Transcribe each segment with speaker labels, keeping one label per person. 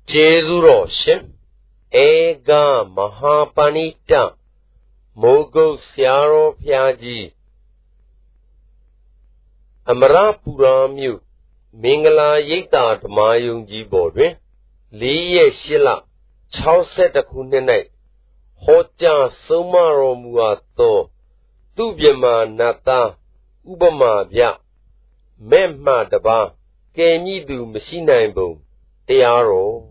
Speaker 1: Jezuro Shim Ega Mahapanita Mogo Siaro Pyaji Amara Puramyu Mingala Yita Mayunji Bodwe Liye Shila Chauset Kunene Hoja Somaro Muato Tubyama Nata Ubama Bya Memma Daba Kemidu Machina Boom Tiaro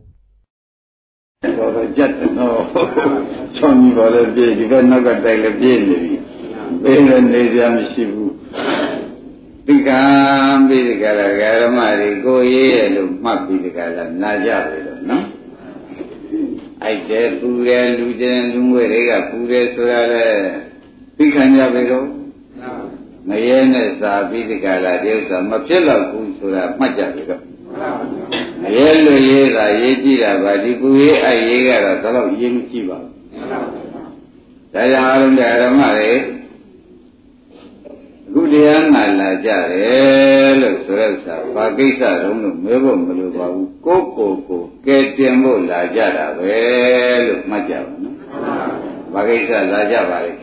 Speaker 2: no, Johnny Valley, you can not get a baby. Baby, lady, I'm Shibu. Become be the Galamari, go ye, look, must be the Galam, Naja, no? I said, Pura, Lieutenant Lumberega, Pura, Surale, Picanabigo. Mayenne, be the Gala, there's a Mapilla, who Sura, Majabigo. Yellow year, I ate Vadipu, I year a sort of young Chiva. Tayaran de Aramare Gudiana Lajare, Surelsa, Pakisa, Mebo Meluba, Coco, Ketembo Lajara, well, Majava, Pakisa Lajava.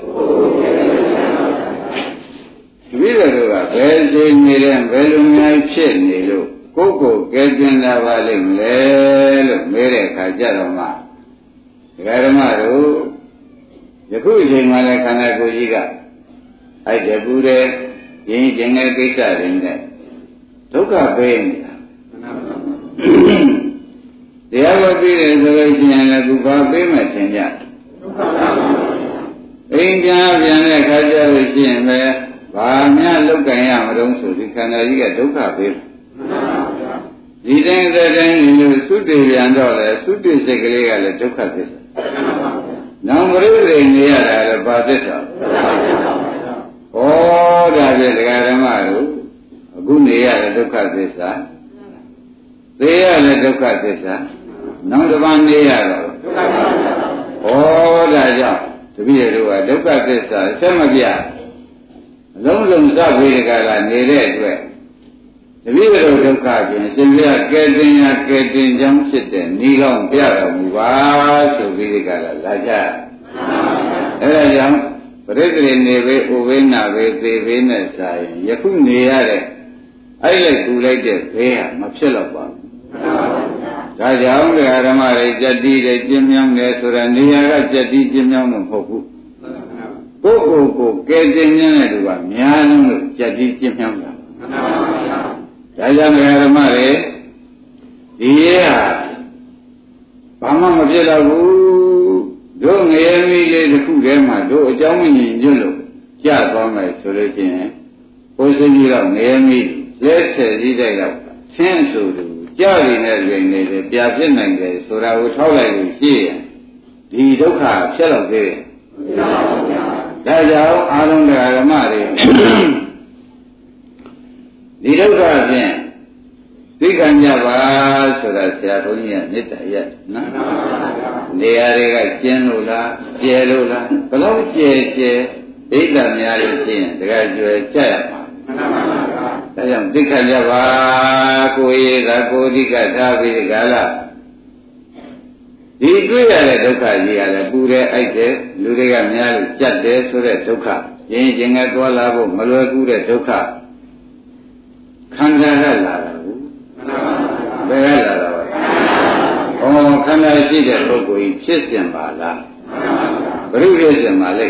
Speaker 2: Villa, well, Miriam, Velumia, Chenilo. Coco, getting the valley, Mere Kajarama. Garamaru, the cruising Malakana Gojiga. I Jabure, Yin Jenga Pita in there. Toka pain. The other reservation and a Guba payment in that. India, Viana Kajar, where Vanya look I am, so the Canada Toka payment. The thing that in Sudi and all, Sudi Segregala took at it. Now, whatever in the other about this. Oh, that is Garamaru, Gunia took at this. They are the took at this. Now the one they are. Oh, that job to be a took at this. Some of you. Long Sabigala needed way. The video of Kajan, Sylvia getting young sitting, Nilon Piara, Muba, so Vigala, Laja. Young, Brethren, Neve, Uvena, Venus, Yakuni, I like to like the Vea, Mapsela. Rajam, the Aramare, Jadi, Jim Young, Nesura, Nia, Jadi, Jim Young, Hoku. Go, getting in Miano, Jadi, Jim Young. Rajamarare, yeah, Pama Majelabu, don't every the Kugama, do a Germany in Julu, Jabama, Solution, Posegila, Miami, let's say, Zidaya, Sensu, Jari Nelvin, the Piazin, so I would how I see the Doka, Shell there. Raja, I don't know Aramare. The Doka again. Picanjava, so that Seatonia, Nita yet. They are Genula, Gelula, Palo, Eda Miari, the graduate Chayama. I am Picanjava, Koeda, Kodika, Tavi, Gala. The Guya Doka, the Buddha, I said, Ludiga Miari, Jade, so that Doka, changing at Wallabo, Malaguda Doka. Kandala, oh, can I see the logo in Christian Bala? Buddhism, Malay.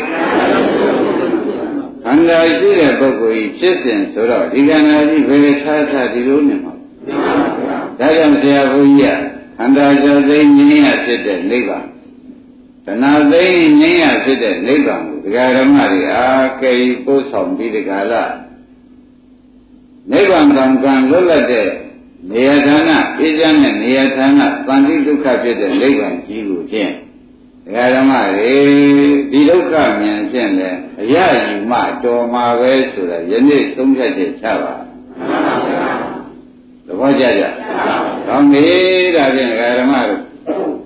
Speaker 2: And I see the logo in Christian, so that you can see very fast at the union. That am there, and I just say, Nia said the labor. And now they Nia said the labor, the Garamari, okay, both on the Gala. Nevan can look at the Neadana, Islam and Neadana, Pandi to capture the Levan Kilu Jen. Garamari, Biloka and Jen, Ya, you might do my way to the Yeni Sumja Chava. The Vajaja. Come here, I think Garamari.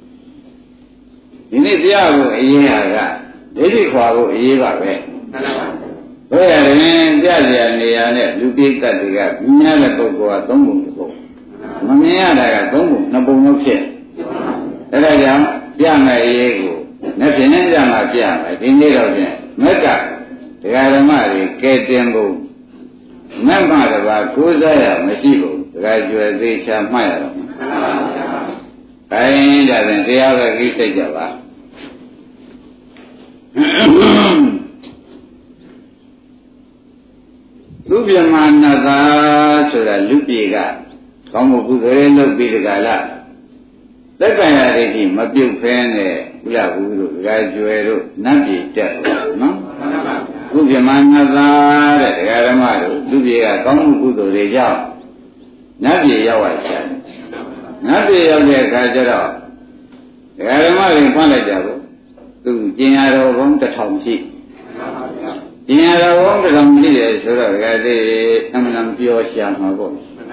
Speaker 2: In India, yeah, Lady Quavo, Eva. Where Jaja, Lupi Katika, Miana Cocoa, Tombo, Mamia, Tombo, Nabomo ဖြစ်အဲ့ဒါကြောင့်ပြမယ်အရေးကိုနဲ့ဖြင့်ကြမှာပြမယ်ဒီနေ့တော့ဖြင့်မက်ကဒကာဓမ္မတွေကဲတင်ဖို့မက်မှတပါကိုးစားရမရှိဘူးဒကာကျွယ်သေးချာမှတ်ရတော့မှာခိုင်းကြတယ်တရားပဲကိစ္စကြပါလူပြမနာသာဆိုတာလူပြေကကောင်းမှုကုသိုလ်လုပ်ပြီးတကလားသက္ကရာဒိဋ္ဌိမပြုတ်ဖဲနဲ့ဥလဘူးတို့ဒကာကျွယ်တို့နတ်ပြည်တက်နော်လူပြမနာသာတဲ့ဒကာဓမ္မတို့လူပြေကကောင်းမှုကုသိုလ်တွေကြောင့်နတ်ပြည်ရောက်ရချင်နတ်ပြည်ရောက်တဲ့အခါကျတော့ဒကာဓမ္မတွေဖွင့်လိုက်ကြဘူးသူကျင်ရတော်ဘုံ1000ရှိကျင်ရတော်ဘုံ1000ရှိတယ်ဆိုတော့ဒကာသေးအမှန်ပြောရှာမှာပေါ့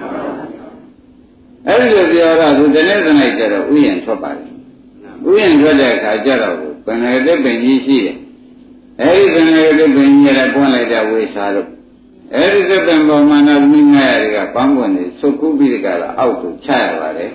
Speaker 2: အဲ့ဒီလိုပြောတော့သူတနေ့တနေ့ကျတော့ဥယျာဉ်ထွက်ပါလေဥယျာဉ်ထွက်တဲ့အခါကျတော့ဘယ်နဲ့တဲ့ပင်ကြီးရှိတယ်အဲ့ဒီဘယ်နဲ့တဲ့ပင်ကြီးလည်းပွင့်လိုက်တဲ့ဝေစာလို့အဲ့ဒီတဲ့ပင်ပေါ်မှာတော့မိငါရတွေကပန်းပွင့်နေစုပ်ကူးပြီးကြတာအောက်ကိုချရပါတယ်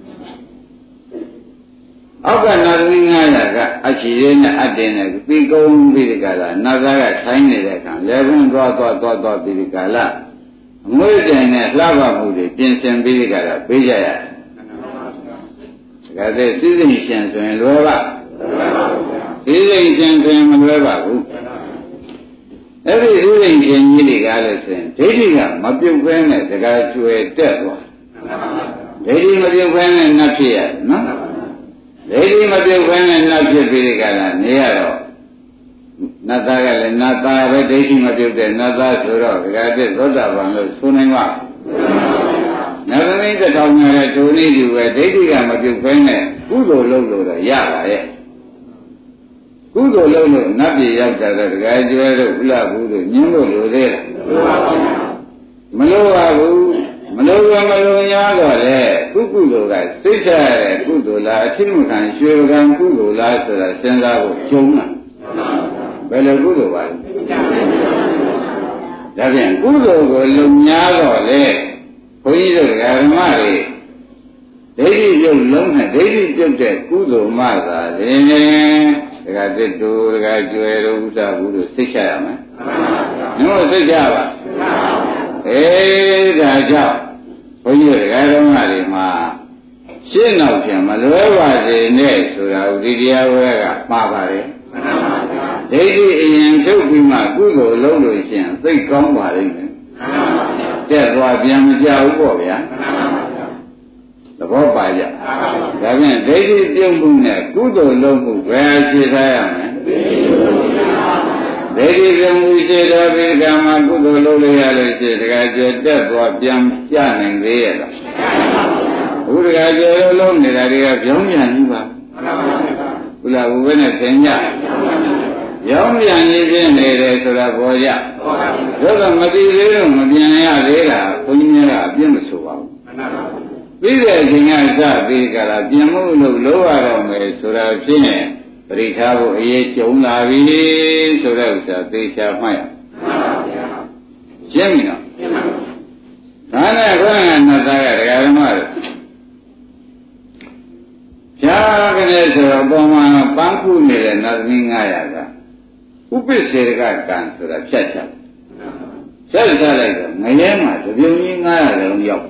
Speaker 2: အောက်ကနာသမီး900ကအချီရင်းနဲ့အတင်းနဲ့ပြီးကုန်းပြီးကြတာနာသားကထိုင်းနေတဲ့အခါလေဘုံသွားပြီးကြလာအမွေးတိုင်နဲ့လှပမှုတွေပြင်ဆင်ပြီးကြတာပေးကြရတယ်။ဒါကတည်းကသိသိရှင်ဆိုရင်လွယ်ပါသိသိရှင်ဆိုရင်မလွယ်ပါဘူး။အဲ့ဒီသိသိရှင်ကြီးတွေကလည်းဆိုရင်ဒိဋ္ဌိကမပြုတ်ဘဲနဲ့တကားကျွယ်တက်သွား။ဒိဋ္ဌိမပြုတ်ဘဲနဲ့နတ်ဖြစ်ရနော်။ဒိဋ္ဌိမပြုတ်ဘဲနဲ့နတ်ဖြစ်ပြီးကြတာနေရတော့နတ်သားကလည်းနတ်သားပဲဒိဋ္ဌိမပြုတ်တဲ့နတ်သားဆိုတော့ဒီကတည်းကသောတာပန်လို့ဆိုနိုင်ပါနတ်သမီးတစ်ထောင်နဲ့ဒုနည်းတူပဲဒိဋ္ဌိကမပြုတ်ဘဲနဲ့ကုသိုလ်လုပ်လို့တော့ရပါရဲ့ကုသိုလ်လုပ်လို့နတ်ပြည်ရောက်တာတော့ဒီကကျွဲတို့ဥလဘူးတို့ညင်းလို့လိုသေးလားမလိုပါဘူးမလိုရမလိုညာတော့လေကုသိုလ်ကစိတ်ချရတဲ့ကုသိုလ်လားအဖြစ်မခံရွှေကံကုသိုလ်လားဆိုတာစဉ်းစားဖို့ကျုံးတာဘယ်လိုကုသိုလ်ပါလဲဒါပြန်ကုသိုလ်ကိုလုံများတော့လေဘုန်းကြီးတို့ဓမ္မတွေဒိဋ္ဌိပြုတ်လုံးနဲ့ဒိဋ္ဌိပြုတ်တဲ့ကုသိုလ်မှသာလေဒကာတစ်တို့ဒကာကျွယ်တို့ဥစ္စာဘူးတို့သိချရမယ်။နော်သိချပါဒါကြောင့်ဘုန်းကြီးဓမ္မတွေမှာရှင်းတော့ပြန်မလွဲပါစေနဲ့ဆိုတာဒီတရားဝဲကမှားပါတယ်ဒိဋ္ဌိအရင်ထုတ်ပြီးမှကုသိုလ်လုပ်လို့ရှိရင်သိကောင်းပါလိမ့်မယ်တက်သွားပြန်မကြဘူးပေါ့ဗျာသဘောပါကြဒါဖြင့်ဒိဋ္ဌိပြုံးမှုနဲ့ကုသိုလ်လုပ်မှုဘယ်အခြေထားရမလဲဒိဋ္ဌိပြုံးမှုရှိတော်ပြီးကမှကုသိုလ်လုပ်လို့ရလို့ရှိရင်တခါကျတက်သွားပြန်ပြနိုင်သေးရဲ့လားဘုရားကျေလုံးနေတာတွေကပြောင်းပြန်ကြီးပါဘုရားဘုရားနဲ့သင်ကြရောင်းပြန်ရင်းပြနေတယ်ဆိုတာပေါ်ကြဒါကမသိသေးလို့မပြန်ရသေးတာဘုန်းကြီးများကအပြစ်မဆိုပါဘူးပြီးတဲ့အချိန်ကစပြီးကြတာပြင်မှုလို့လိုရတော့မယ်ဆိုတာဖြစ်နေပရိထားဖို့အရေးကြုံလာပြီဆိုတဲ့ဥစ္စာသေချာမှတ်ရရှင်းပြီနော်ဒါနဲ့ဘုရားနတ်သားကဒကာဓမ္မတို့ဖြာကနေဆိုတော့ပုံမှန်ပန်းခုနေတဲ့နတ်သမီး900ကဥပ္ပစေရကကံဆိုတာဖြတ်ချလိုက်တော့ငရဲမှာတပြုံကြီး900လုံးရောက်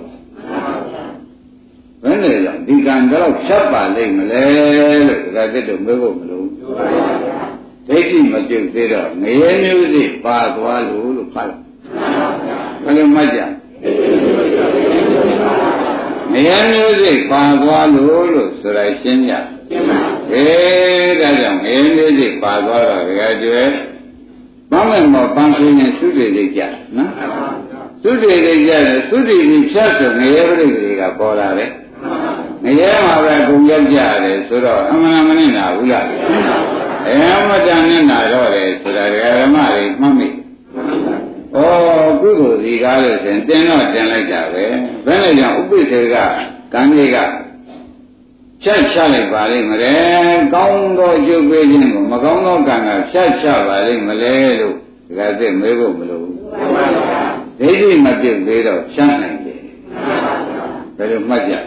Speaker 2: ဘယ်နဲ့ကြောင့်ဒီကံတော့ဖြတ်ပါလိမ့်မလဲလို့ဒါကတည်းကမေးဖို့မလိုဘူးဒိဋ္ဌိမပြုတ်သေးတော့ငရဲမျိုးစိပါသွားလို့ဖတ်ဘယ်လိုမှတ်ကြငရဲမျိုးစိပါသွားလို့ဆိုတာရှင်းကြဒါကြောင့်ငရဲမျိုးစိပါသွားတော့ဒကာကျွဲဘာမှမပန်းခင်းနဲ့သုတေတွေကြနော်သုတေတွေကြတယ်သုတေတွေဖြတ်ဆိုငရဲပရိသေတွေကပေါ်လာတယ်ငရဲမှာပဲကုန်ရောက်ကြတယ်ဆိုတော့အမှန်မနဲ့နာဘူးလားမတန်နဲ့နာတော့တယ်ဆိုတာဓမ္မတွေမှတ်မိကုသိုလ်ဒီကားလို့ဆိုရင်တင်တော့တင်လိုက်တာပဲဘယ်နဲ့ကြောင့်ဥပ္ပစေကကံလေးကဖြတ်ချလိုက်ပါလိမ့်မလဲကောင်းသောအကျိုးပေးခြင်းကိုမကောင်းသောကံကဖြတ်ချပါလိမ့်မလဲလို့ဒီကသက်မေးဖို့မလိုဘူးဒိဋ္ဌိမပြည့်သေးတော့ဖြတ်နိုင်တယ်ဘယ်လိုမှတ်ကြ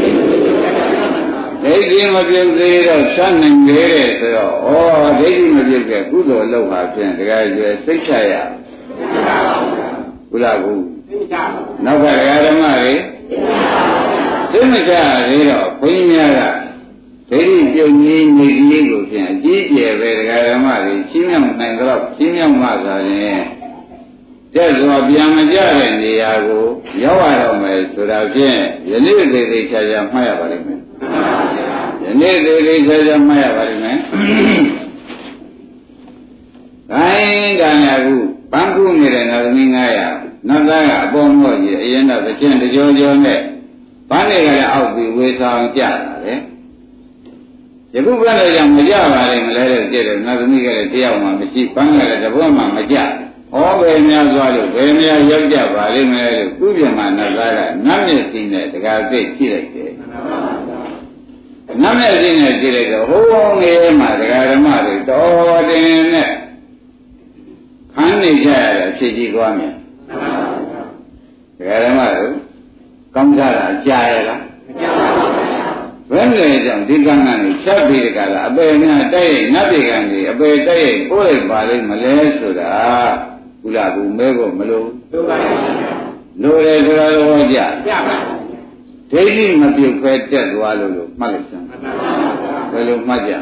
Speaker 2: ဒိဋ္ဌိမပြုတ်သေးတော့ဆက်နိုင်သေးတယ်ဆိုတော့ဩဒိဋ္ဌိမပြုတ်တဲ့ကုသိုလ်လုပ်ပါဖြင့်တကယ်ကျွယ်စိတ်ချရဘုရားကူနောက်ကဒကာဓမ္မတွေစိတ်မချသေးတော့ဘုန်းကြီးများကဒိဋ္ဌိပြုတ်ကြီးနေကြီးကိုဖြင့်အကြီးကျယ်ပဲဒကာဓမ္မတွေချင်းမြောက်နိုင်တော့ချင်းမြောက်မှသာရင်တဲ့ဆိုပြန်မကြတဲ့နေရာကိုရောက်ရတော့မယ်ဆိုတာဖြင့်ယနေ့သေးသေးချာချာမှတ်ရပါလိမ့်မယ်ယနေ့သေးသေးချာချာမှတ်ရပါလိမ့်မယ်ခိုင်းဒါနာကုပန်းခုနေတဲ့နာသမီး900နတ်သားကအပေါ်မော့ကြီးအရင်တော့တစ်ချင်းတကြောကြောနဲ့ပန်းတွေကလည်းအောက်ပြီးဝေဆောင်ကြတာလေယခုဘယ်နဲ့ကြောင့်မကြပါလိမ့်မလဲတဲ့ကြည့်တယ်နာသမီးကလည်းတယောက်မှမရှိပန်းကလည်းတပွမှမကြဩဘယ်များသွားလို့ဘယ်များရောက်ကြပါလိမ့်မလဲလို့သူ့ပြန်မှနတ်သားကနတ်မျက်စိနဲ့တကားသိကြည့်လိုက်တယ်နတ်မျက်စိနဲ့ကြည့်လိုက်တော့ဟိုးငယ်မှာဒကာဓမ္မတွေတော်တင်နဲ့ခန်းနေကြရတာဖြစ်ကြီးသွားမယ်ဒကာဓမ္မတို့ကောင်းစားတာကြားရလားမကြားပါဘူးဘယ်နဲ့ကြောင့်ဒီကံကနေချက်ပြီးတကလားအပေနဲ့တိုက်ရိုက်နတ်ပြည်ကံကြီးအပေတိုက်ရိုက်ပို့လိုက်ပါလိမ့်မလဲဆိုတာဘုရားကူမဲဖို့မလို့လိုတယ်ဆိုတာတော့ကြပါဒိဋ္ဌိမပြုတ်ပဲတက်သွားလို့မှတ်လိုက်စမ်းဘယ်လိုမှတ်ကြ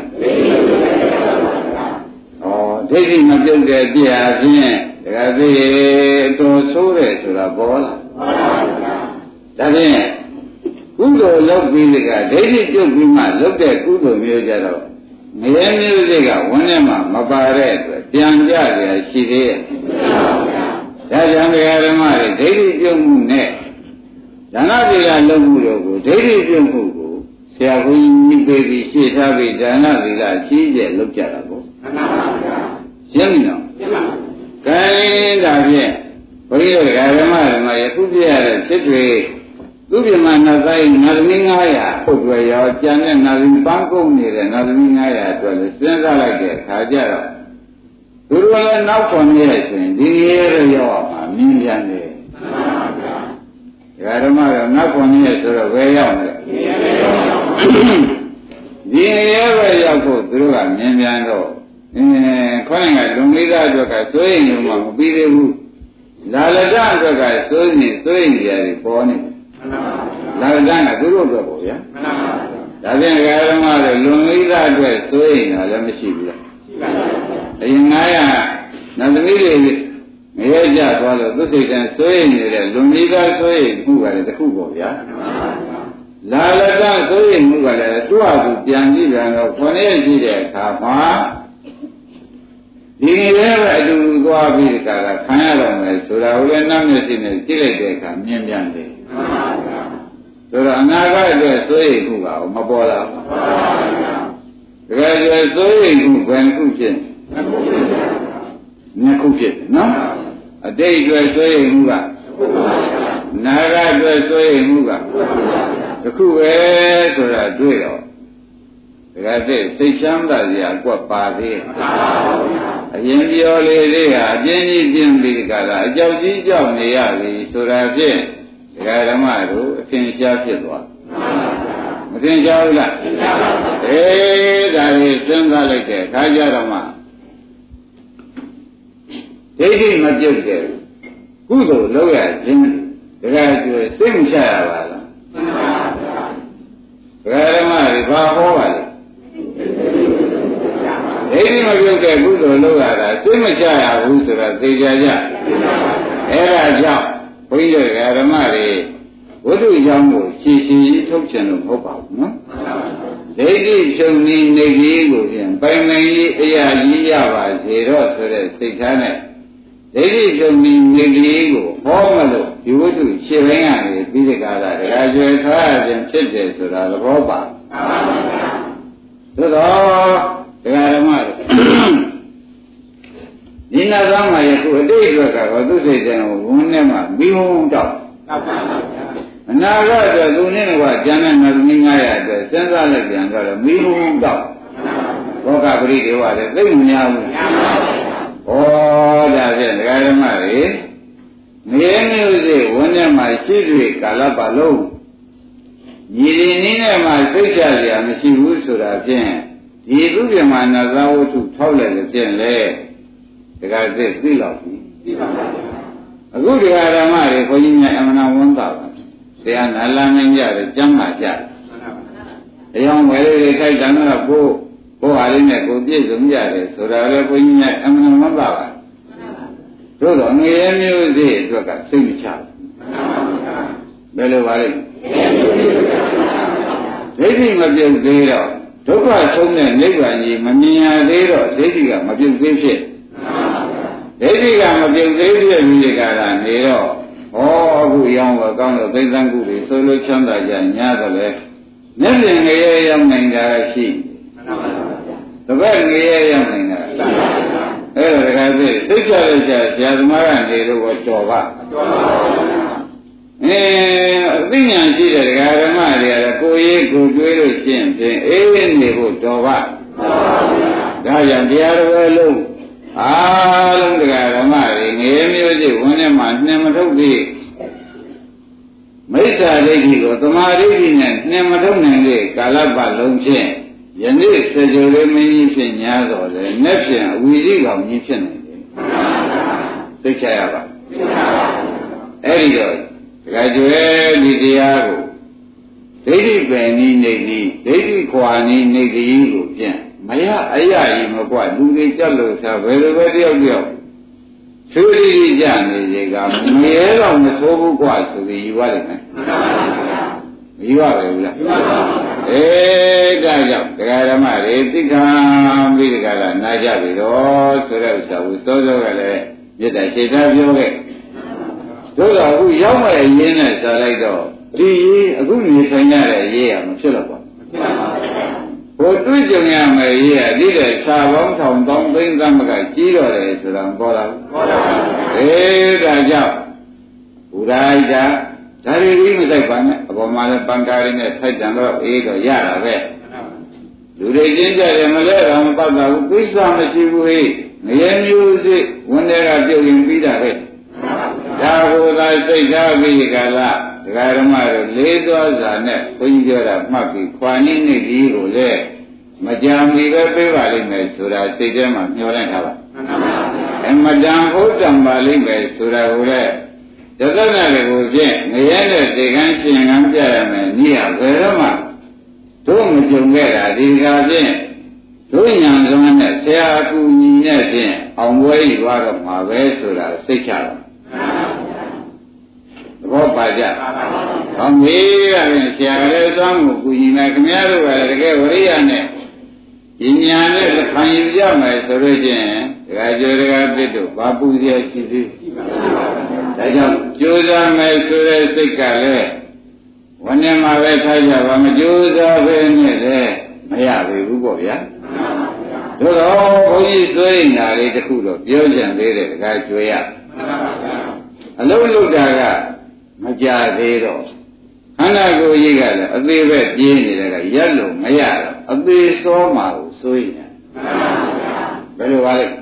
Speaker 2: ဒိဋ္ဌိမပြုတ်တဲ့ပြာဖြင့်တကယ်သေးတော်ဆိုးတယ်ဆိုတာပေါ်လာဒါဖြင့်ကုသိုလ်လုပ်ပြီးကဒိဋ္ဌိပြုတ်ပြီးမှလုပ်တဲ့ကုသိုလ်မျိုးကြတော့ငရဲမျိုးစိတ်ကဝန်းထဲမှာမပါတဲ့အတွက်ပြန်ကြရရှိသေးရဲ့ဒါကြောင့်ဓမ္မတွေဒိဋ္ဌိပြုတ်မှုနဲ့ဒါနသီလလုပ်မှုတို့ကိုဒိဋ္ဌိပြုတ်မှုကိုဆရာဘုန်းကြီးပြေးပြီးရှေ့ထားပြီးဒါနသီလကြီးကျယ်လုပ်ကြတာပေါ့မှန်ပါဗျာရှင်းပြီနော်ရှင်းပါကဲဒါဖြင့်ဘုန်းကြီးတို့ဓမ္မတွေအခုပြရတဲ့ဖြစ်တွေသူ့ပြမနာသားရင်နာသမီး900ပုတ်ွယ်ရောကျန်တဲ့နာသမီးပန်းကုန်နေတဲ့နာသမီး900အတွက်လည်းစဉ်းစားလိုက်တဲ့အခါကျတော့သူတို့လည်းနောက်9ရက်ဆိုရင်ဒီရဲရောက်မှာမြင်ပြန်တယ်မှန်ပါဗျာဓမ္မတော့နောက်9ရက်ဆိုတော့ဘယ်ရောက်မလဲဒီရဲပဲရောက်ဖို့သူတို့ကမြင်ပြန်တော့ခေါင်းကလုံလေးသားအတွက်ကစိုးရင်ညမှမပြီးသေးဘူးလာလဒအတွက်ကစိုးရင်ရတယ်ပေါ်နေလာလဒကသူတို့အတွက်ပေါ့ဗျာဒါဖြင့်ဓမ္မတွေလုံလေးသားအတွက်စိုးရင်လည်းမရှိဘူးလားအရင်900နတ်သမီးတွေငရဲကြသွားလို့သူစိတ်တန်စိုးရင်နေတဲ့လုံလေးသားစိုးရင်မှုကလည်းတစ်ခုပေါ့ဗျာလာလဒစိုးရင်မှုကလည်းသူ့အကူပြန်ကြည့်ပြန်တော့9ရက်ရှိတဲ့အခါမှာဒီလည်းပဲအတူတူသွားပြီးကြတာခံရတော့မယ်ဆိုတာကိုလည်းနားမျက်စိနဲ့ကြည့်လိုက်တဲ့အခါမြင်ပြန်တယ်မှန်ပါဗျာဆိုတော့အနာဂတ်အတွက်စိုးရိမ်မှုကမပေါ်လာဘူးမှန်ပါဗျာတကယ်ဆိုစိုးရိမ်မှုဘယ်ခုဖြစ်နှစ်ခုဖြစ်နော်အတိတ်အတွက်စိုးရိမ်မှုကနာဂတ်အတွက်စိုးရိမ်မှုကတစ်ခုပဲဆိုတာတွေ့တော့တကယ်သိစိတ်ချမ်းသာစရာအကွက်ပါသေးမှန်ပါဗျာအရင်ပြောလေလေးဟာအပြင်းကြီးပြင်းပြီးကြတာအကြောက်ကြီးကြောက်နေရပြီဆိုတာဖြင့်ဒကာဓမ္မတို့အထင်ရှားဖြစ်သွားမထင်ရှားဘူးလားထင်ရှားပါဘူးဒါလေးစဉ်းစားလိုက်တဲ့အခါကျတော့မှဒိဋ္ဌိမပြုတ်တဲ့ကုသိုလ်လုပ်ရခြင်းဒကာကျွေစိတ်မချရပါလားမှန်ပါဗျာဒကာဓမ္မတွေဘာဟောပါလဲဒိဋ္ဌိမပြုတ်တဲ့ကုသိုလ်လုပ်ရတာသိမချရဘူးဆိုတာသိကြကြအဲ့ဒါကြောင့်ဘုန်းကြီးတို့ဓမ္မတွေဝိတုကြောင့်ကိုရှည်ရှည်ကြီးထုတ်ချင်လို့မဟုတ်ပါဘူးနော်ဒိဋ္ဌိချုပ်နည်းနေကြီးကိုဖြင့်ပိုင်နိုင်ကြီးအရာကြီးရပါစေတော့ဆိုတဲ့စိတ်ထားနဲ့ဒိဋ္ဌိချုပ်နည်းနေကြီးကိုဟောမလို့ဒီဝိတုရှင်းပိုင်းကနေပြီးဒီကလာဒကာကျွေထားရခြင်းဖြစ်တယ်ဆိုတာသဘောပါသို့တော့ဒကာဓမ္မတို့ဒီနာသားမှာယခုအတိတ်အတွက်ကတော့သူစိတ်တဲ့ဝန်းထဲမှာပြီးဟုံးတော့အနာဂတ်အတွက်သူနဲ့ကကျန်တဲ့နတ်သမီး900အတွက်စဉ်းစားလိုက်ပြန်တော့ပြီးဟုံးတော့ဘောဂပရိဒေဝလည်းသိမများဘူးဩဒါဖြင့်ဒကာဓမ္မတွေငရဲမျိုးစိဝန်းထဲမှာရှိတွေ့ကာလပတ်လုံးညီရင်းနဲ့မှစိတ်ချစရာမရှိဘူးဆိုတာဖြင့်ဒီသူပြမနာသာဝတ္ထုထောက်လိုက်လို့ဖြင့်လေတခါသိသိလောက်ပြီသိပါပါအခုဒီဟာဓမ္မတွေခွန်ကြီးများအမှန်ဝန်တာပါဆရာနာလာမင်းကြတယ်ကျမ်းမာကြတယ်အယောင်ဝယ်လေးခိုက်တယ်တော့ကိုဟာလေးနဲ့ကိုပြည့်စုံကြတယ်ဆိုတာလေခွန်ကြီးများအမှန်ဝန်တာပါတို့တော့ငရေမျိုးစေ့အတွက်ကစိတ်မချဘူးဘယ်လိုပါလဲဒိဋ္ဌိမပြုတ်သေးတော့ဒုက္ခဆုံးတဲ့နိဗ္ဗာန်ကြီးမမြင်ရသေးတော့ဒိဋ္ဌိကမပြုတ်သေးဖြစ်ဒိဋ္ဌိကမပြုတ်သေးဖြစ်ပြီးကြတာနေတော့ဟောအခုရောင်းတော့ကောင်းတော့သိသံကုတွေဆိုလို့ချမ်းသာကြညာတယ်လေမျက်ပြင်ငရေရောက်နိုင်တာရှိတပတ်ငရေရောက်နိုင်တာအဲ့ဒါတခါသိသိချလိုက်ကြဆရာသမားကနေတော့တော်ပါအသိဉာဏ်ရှိတဲ့ဒကာဓမ္မတွေကလည်းကိုယ်ရေးကိုတွေးလို့ရှင်းဖြင့်အေးနေဖို့တော်ပါဒါကြောင့်တရားတော်လုံးအားလုံးဒကာဓမ္မတွေငရေမျိုးစိဝန်းထဲမှာနှင်မထုတ်သေးမိစ္ဆာဒိဋ္ဌိကိုသမာဓိဋ္ဌိနဲ့နှင်မထုတ်နိုင်တဲ့ကာလပတ်လုံးဖြင့်ယနေ့စေကြလေးမင်းကြီးဖြစ်ညာတော်လေနဲ့ဖြင့်အဝီရိကောင်ကြီးဖြစ်နေတယ်သိချရပါအဲ့ဒီတော့ဒကာကျွဲဒီတရားကိုဒိဋ္ဌိပင်ဤနေဤဒိဋ္ဌိခွာဤနေဤကိုဖြင့်မရအရာကြီးမကွလူတွေကြက်လို့သာဘယ်လိုပဲတယောက်တယောက်ချွေးလေးကြနေစေကမရဲတော့မဆိုးဘူးကွာဆိုပြီးယူရတယ်မယ်မယူရပဲဘူးလားဒါကြောင့်ဒကာဓမ္မတွေသိက္ခာပြီးဒကာကနာကြပြီတော့ဆိုတဲ့ဥစ္စာကိုစောစောကလည်းမြတ်တာစိတ်ထားပြောခဲ့တို့တော့အခုရောက်မဲ့ရင်းနဲ့စားလိုက်တော့ဒီအခုနေထိုင်ရတဲ့ရေးရမဖြစ်တော့ပါဘူးဘုတွေ့ကြုံရမယ်ရေးရဒီတဲ့စာပေါင်းထောင်တောင်းသိန်းသမကကြီးတော့တယ်ဆိုတာပေါ်လာဘူးဒါကြောင့်ဘုရားဣဒာဒါတွေကြီးမဆိုင်ပါနဲ့အပေါ်မှာလည်းပန်ကားရင်းနဲ့ထိုက်တန်တော့တော့ရတာပဲလူတွေချင်းကြတယ်မလဲတော့မပတ်တာဘူးကိစ္စမရှိဘူးဟေ့ငရေမျိုးစိဝန်တွေကပြုတ်ရင်ပြီးတာပဲဒါကိုသာစိတ်ထားပြီးကြလားဒကာဓမ္မတို့လေးသွားစာနဲ့ဘုန်းကြီးပြောတာမှတ်ပြီးခွာနိနေကြီးကိုလည်းမကြံမီပဲပေးပါလိမ့်မယ်ဆိုတာစိတ်ထဲမှာမျှော်လင့်ထားပါမတန်ဟုတ်တံပါလိမ့်မယ်ဆိုတာကိုလည်းတသနာတွေကိုဖြင့်ငရဲနဲ့တေကန်းရှင်ကန်းပြရမယ်နည်းဟာဘယ်တော့မှတို့မကြုံခဲ့တာဒီကဖြင့်တို့ညာစွမ်းနဲ့ဆရာအကူညီနဲ့ဖြင့်အောင်ပွဲယူရတော့မှာပဲဆိုတာစိတ်ချတော့ဘောပါကြ။ဟောမေးရရင်ဆရာလည်းသွားမှုကူညီမယ်ခင်ဗျားတို့ကတကယ်ဝရိယနဲ့ဉာဏ်နဲ့ခံယူကြမယ်ဆိုလို့ချင်းဒကာကျော်ဒကာပြစ်တို့ဘာပူရရှိသေး။ဒါကြောင့်ကြိုးစားမယ်ဆိုတဲ့စိတ်ကလည်းဝန်းထဲမှာပဲထားကြပါမကြိုးစားပဲနဲ့လည်းမရပြီဘူးပေါ့ဗျာ။တို့တော့ဘုန်းကြီးသွေးညာလေးတစ်ခုတော့ပြောကြံသေးတယ်ဒကာကျွေရ။အလုံးလုံးတာကမကြသေးတော့ခန္ဓာကိုယ်ကြီးကလည်းအသေးပဲပြင်းနေတယ်ကရက်လို့မရတော့အသေးစောမှာကိုစိုးရင်ဘယ်လိုပါလဲ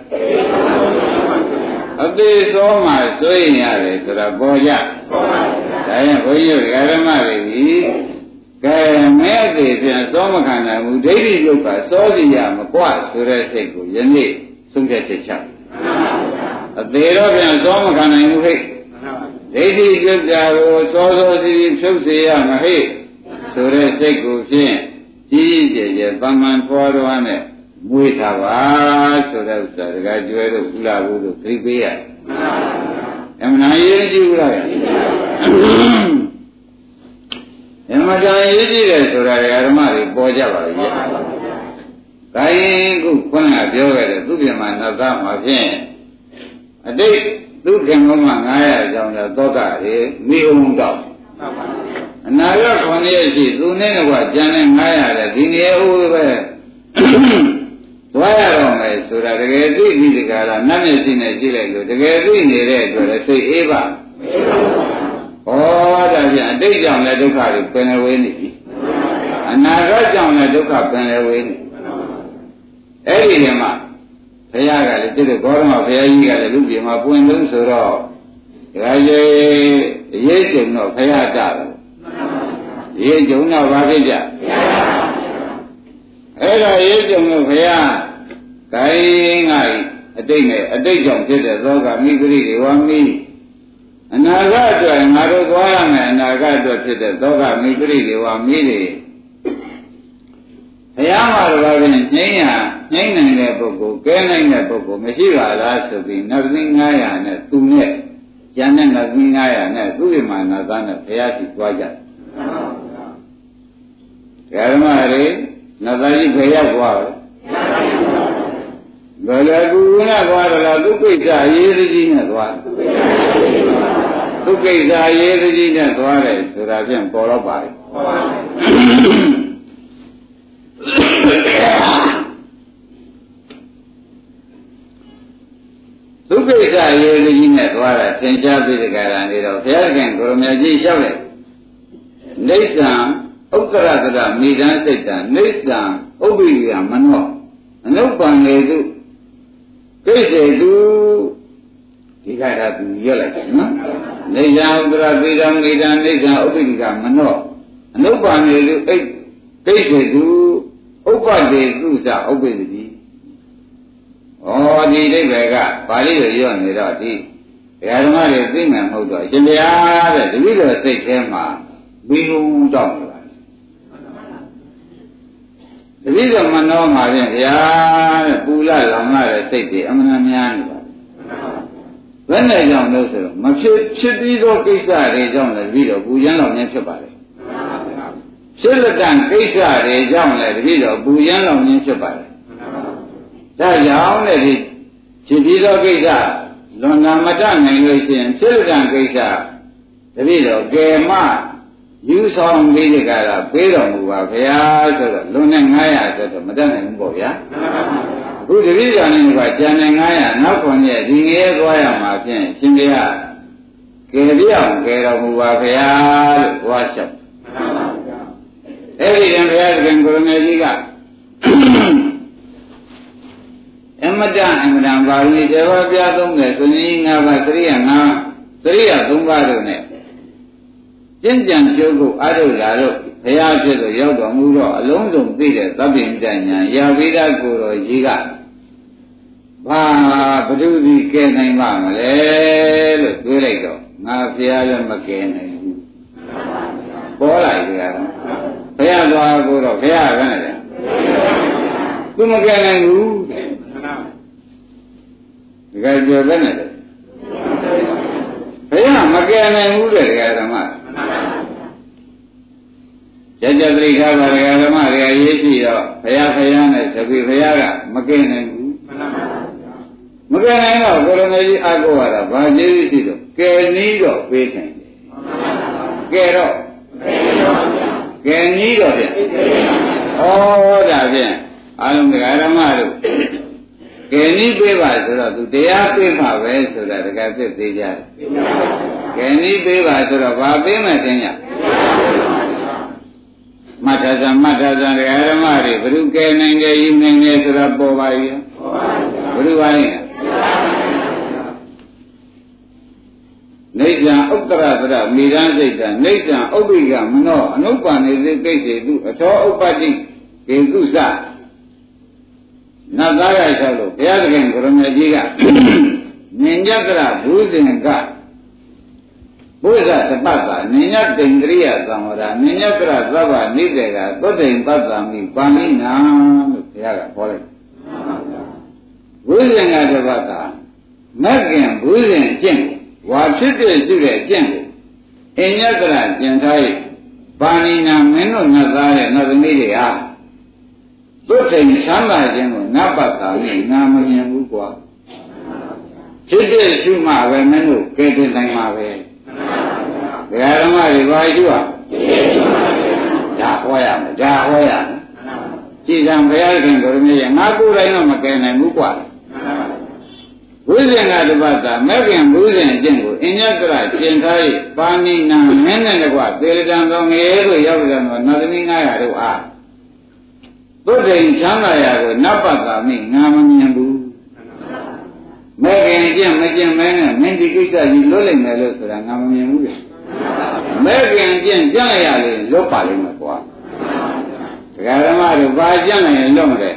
Speaker 2: အသေးစောမှာစိုးရင်ရတယ်ဆိုတာပေါ်ကြဒါရင်ဘုန်းကြီးတို့ဓမ္မတွေကြီးကဲမဲသေးပြန်စောမခံနိုင်ဘူးဒိဋ္ဌိရုပ်ကစောစီရမကွဆိုတဲ့စိတ်ကိုယနေ့ဆုံးဖြတ်ချက်ချအသေးတော့ပြန်စောမခံနိုင်ဘူးဟဲ့ဒိဋ္ဌိပြုတ်တာကိုစောစောစီဖြုတ်စေရမဟဲ့ဆိုတဲ့စိတ်ကိုဖြင့်ကြီးကြီးကျယ်ကျယ်ပမှန်ထွားထွားနဲ့မွေးထားပါဆိုတဲ့ဥစ္စာတကကျွဲတို့ကုလာဘူးတို့သိပေးရအမှန်ရေးကြည့်ဘူးလားအမှန်တရားရေးကြည့်တယ်ဆိုတာဓမ္မတွေပေါ်ကြပါရဲ့။ဒါရင်ခုခုနကပြောခဲ့တဲ့သူပြမနတ်သားမှာဖြင့်အတိတ်သူခင်မောမှာ900ကျောင်းတော့တောကရေမိအောင်တော့အနာဂတ်9ရက်ရှိသူနဲ့ကကျန်တဲ့900တဲ့ဒီနေဦးပဲသွားရတော့မယ်ဆိုတာတကယ်သိပြီးဒီကလာနတ်မျက်စိနဲ့ကြည့်လိုက်လို့တကယ်သိနေတဲ့အတွက်လည်းစိတ်အေးပါဩဒါပြန်အတိတ်ကြောင့်လည်းဒုက္ခတွေပင်ဝေးနေပြီအနာဂတ်ကြောင့်လည်းဒုက္ခပင်ဝေးနေအဲ့ဒီမှာဘုရားကလည်းတိတဲ့ဘောရမဘုရားကြီးကလည်းလူပြည်မှာပွင့်လုံးဆိုတော့ဒါကြီးရေးကျုံတော့ဘုရားတာတယ်ရေကြုံတော့ဘာဖြစ်ကြအဲ့ဒါရေကြုံလို့ဘုရားကိုင်းငါအတိတ်နဲ့အတိတ်ကြောင့်ဖြစ်တဲ့သောကမိဂရိတွေဝါမိအနာဂတ်အတွက်ငါတို့သွားရမယ်အနာဂတ်အတွက်ဖြစ်တဲ့သောကမိဂရိတွေဝါမိတွေဘုရားမှာတော့ဖြင့်နှိမ့်နိုင်တဲ့ပုဂ္ဂိုလ်ကဲနိုင်တဲ့ပုဂ္ဂိုလ်မရှိပါလားဆိုပြီးနတ်သမီး900နဲ့သူနဲ့ကျန်တဲ့နတ်သမီး900နဲ့သူ့ဒီမှာနတ်သားနဲ့ဘုရားရှိသွားကြတယ်ဓမ္မတွေနတ်သားကြီးဘယ်ရောက်သွားလဲဘယ်လိုကူနဲ့သွားတယ်လားသူကိစ္စရေးကြီးနဲ့သွားသူကိစ္စရေးကြီးနဲ့သွားတယ်ဆိုတာဖြင့်ပေါ်တော့ပါလေသူကိစ္စရေးကြီးနဲ့သွားတာသင်္ချာပိဋကရာနေတော့ဘုရားခင်ကိုရမကြီးလျှောက်လိုက်နေသံဥက္ကရတရမိဒံစိတ်တံနေသံဥပ္ပိယမနောအနုပ္ပံလေတုကိစေတုဒီကရာသူရွတ်လိုက်တယ်နော်နေသံဥက္ကရပိဒံမိဒံနေသံဥပ္ပိယမနောအနုပ္ပံလေတုကိစေတုဥပ္ပတေသုစဥပ္ပိတိဒီအိဗေကပါဠိလိုရွတ်နေတော့ဒီဓမ္မတွေသိမှန်မဟုတ်တော့ရှင်ဘုရားတဲ့တပည့်တော်စိတ်ထဲမှာဘီဟုံတောက်နေပါတပည့်တော်မနှောမှာဖြင့်ဘုရားတဲ့ပူလလောင်လာတဲ့စိတ်တွေအမှန်များနေပါဘယ်နဲ့ကြောင့်လို့ဆိုတော့မဖြစ်ပြီးသောကိစ္စတွေကြောင့်လည်းတပည့်တော်ပူရမ်းလောင်နေဖြစ်ပါလေဖြစ်လက်တန်ကိစ္စတွေကြောင့်လည်းတပည့်တော်ပူရမ်းလောင်နေဖြစ်ပါလေဒါကြောင့်လည်းဒီဖြစ်ပြီးသောကိစ္စလွန်နာမတနိုင်လို့ရှိရင်ဖြစ်လက်တန်ကိစ္စတပည့်တော်ကယ်မယူဆောင်ပြီးဒီကရာပေးတော်မူပါဗျာဆိုတော့လွန်တဲ့900ဆိုတော့မတတ်နိုင်ဘူးပေါ့ဗျာအခုတပည့်တော်နဲ့ကကျန်တဲ့900နောက်9ရက်ဒီငရဲသွားရမှာဖြင့်ရှင်ဘုရားကယ်ပြအောင်ကယ်တော်မူပါဗျာလို့သွားချက်အဲ့ဒီရင်ဘုရားသခင်ကိုရမေကြီးကအမတန်ပါဠိတေဝပြ30ဆိုရင်5ပါးသရိယာ3ပါးတို့နဲ့ကျင့်ကြံကြိုးကိုအားထုတ်လာတော့ဘုရားဖြစ်လို့ရောက်တော်မူတော့အလုံးစုံသိတဲ့သဗ္ဗညဉာဏ်ရာဝိဒကိုတော်ကြီးကဘာဘုသူသည်ကဲနိုင်ပါမလဲလို့တွေးလိုက်တော့ငါဘုရားလည်းမကဲနိုင်ဘူးပေါ်လာကြတယ်ဘုရားသွားကိုတော့ဘုရားကလည်းသူမကဲနိုင်ဘူးတကယ်ပြောတယ်နဲ့ဘုရားမကယ်နိုင်ဘူးတဲ့ဓမ္မကြကြသတိထားပါဓမ္မတွေအရေးကြီးတော့ဘုရားနဲ့သတိဘုရားကမကယ်နိုင်ဘူးမကယ်နိုင်တော့ကိုရမေကြီးအကောရတာဘာကျေးဇူးရှိတော့ကယ်နည်းတော့ပေးနိုင်တယ်ကယ်တော့ကယ်နည်းတော့ဖြင့်ဒါဖြင့်အာလုံးဓမ္မတို့ကဲနည်းပေးပါဆိုတော့သူတရားပေးမှာပဲဆိုတာတကယ်သိသေးကြတယ်ကဲနည်းပေးပါဆိုတော့ဘာပေးမှသိညာမတ္ထဇံတရားဓမ္မတွေဘုရုကဲနိုင်တယ်ယူနိုင်တယ်ဆိုတာပေါ်ပါရဲ့ဘုရုပါလိမ့်နေဇံဥတ္တရသရမိရန်စိတ်တနေဇံဥပ္ပိကမနောအနုပ္ပန္နေစိတ်ကိစေတုအထောဥပ္ပတ္တိကေကုသနတ်သားရလျှောက်လို့ဘုရားသခင်ကိုရမေကြီးကနင်ညတရဘူးဇင်ကဘုရားတပတ်ကနင်ညတိန္ဒရိယသံဝရနင်ညတရသဗ္ဗနိတေကသုတ္တိန်ပတ္တမိပါဠိနာလို့ဘုရားကဟောလိုက်ဘူးဇင်ကတပတ်ကမက္ကင်ဘူးဇင်ကျင့်ဝါဖြစ်တဲ့ရှိတဲ့ကျင့်ကိုအညတရကျင့်ထား၍ပါဏိနာမင်းတို့နတ်သားရဲ့နတ်သမီးတွေဟာသုတ္တိန်ချမ်းသာခြင်းကိုနတ်ပတ်သာနဲ့ငါမမြင်ဘူးကွာဖြစ်တဲ့ရှိမှပဲမင်းတို့ကဲတင်နိုင်မှာပဲဘုရားဓမ္မတွေဘာရှိပါဒါဟောရမယ်ကြည်စံဘုရားခင်ကိုရမေရဲ့ငါကိုယ်တိုင်တော့မကဲနိုင်ဘူးကွာဘုဇင်ကတပတ်သာမဲ့ခင်ဘုဇင်အကျင့်ကိုအညတရကျင့်ထား၍ပါဏိနာမင်းနဲ့တကွသေရတံတော်ငယ်လို့ရောက်ကြတော့နတ်သမီး900တို့အားသုတ္တိန်ချမ်းသာရာကိုနတ်ပတ်သာမိငါမမြင်ဘူးမဲ့ခင်ကျင့်မကျင့်မဲနဲ့မင်းဒီကိစ္စကြီးလွတ်လိုက်မယ်လို့ဆိုတာငါမမြင်ဘူးလေမဲ့ခင်ကျင့်ကြံ့ရလေလွတ်ပါလိမ့်မယ်ကွာတရားဓမ္မတို့ဘာကြံ့ရင်လွတ်မလဲ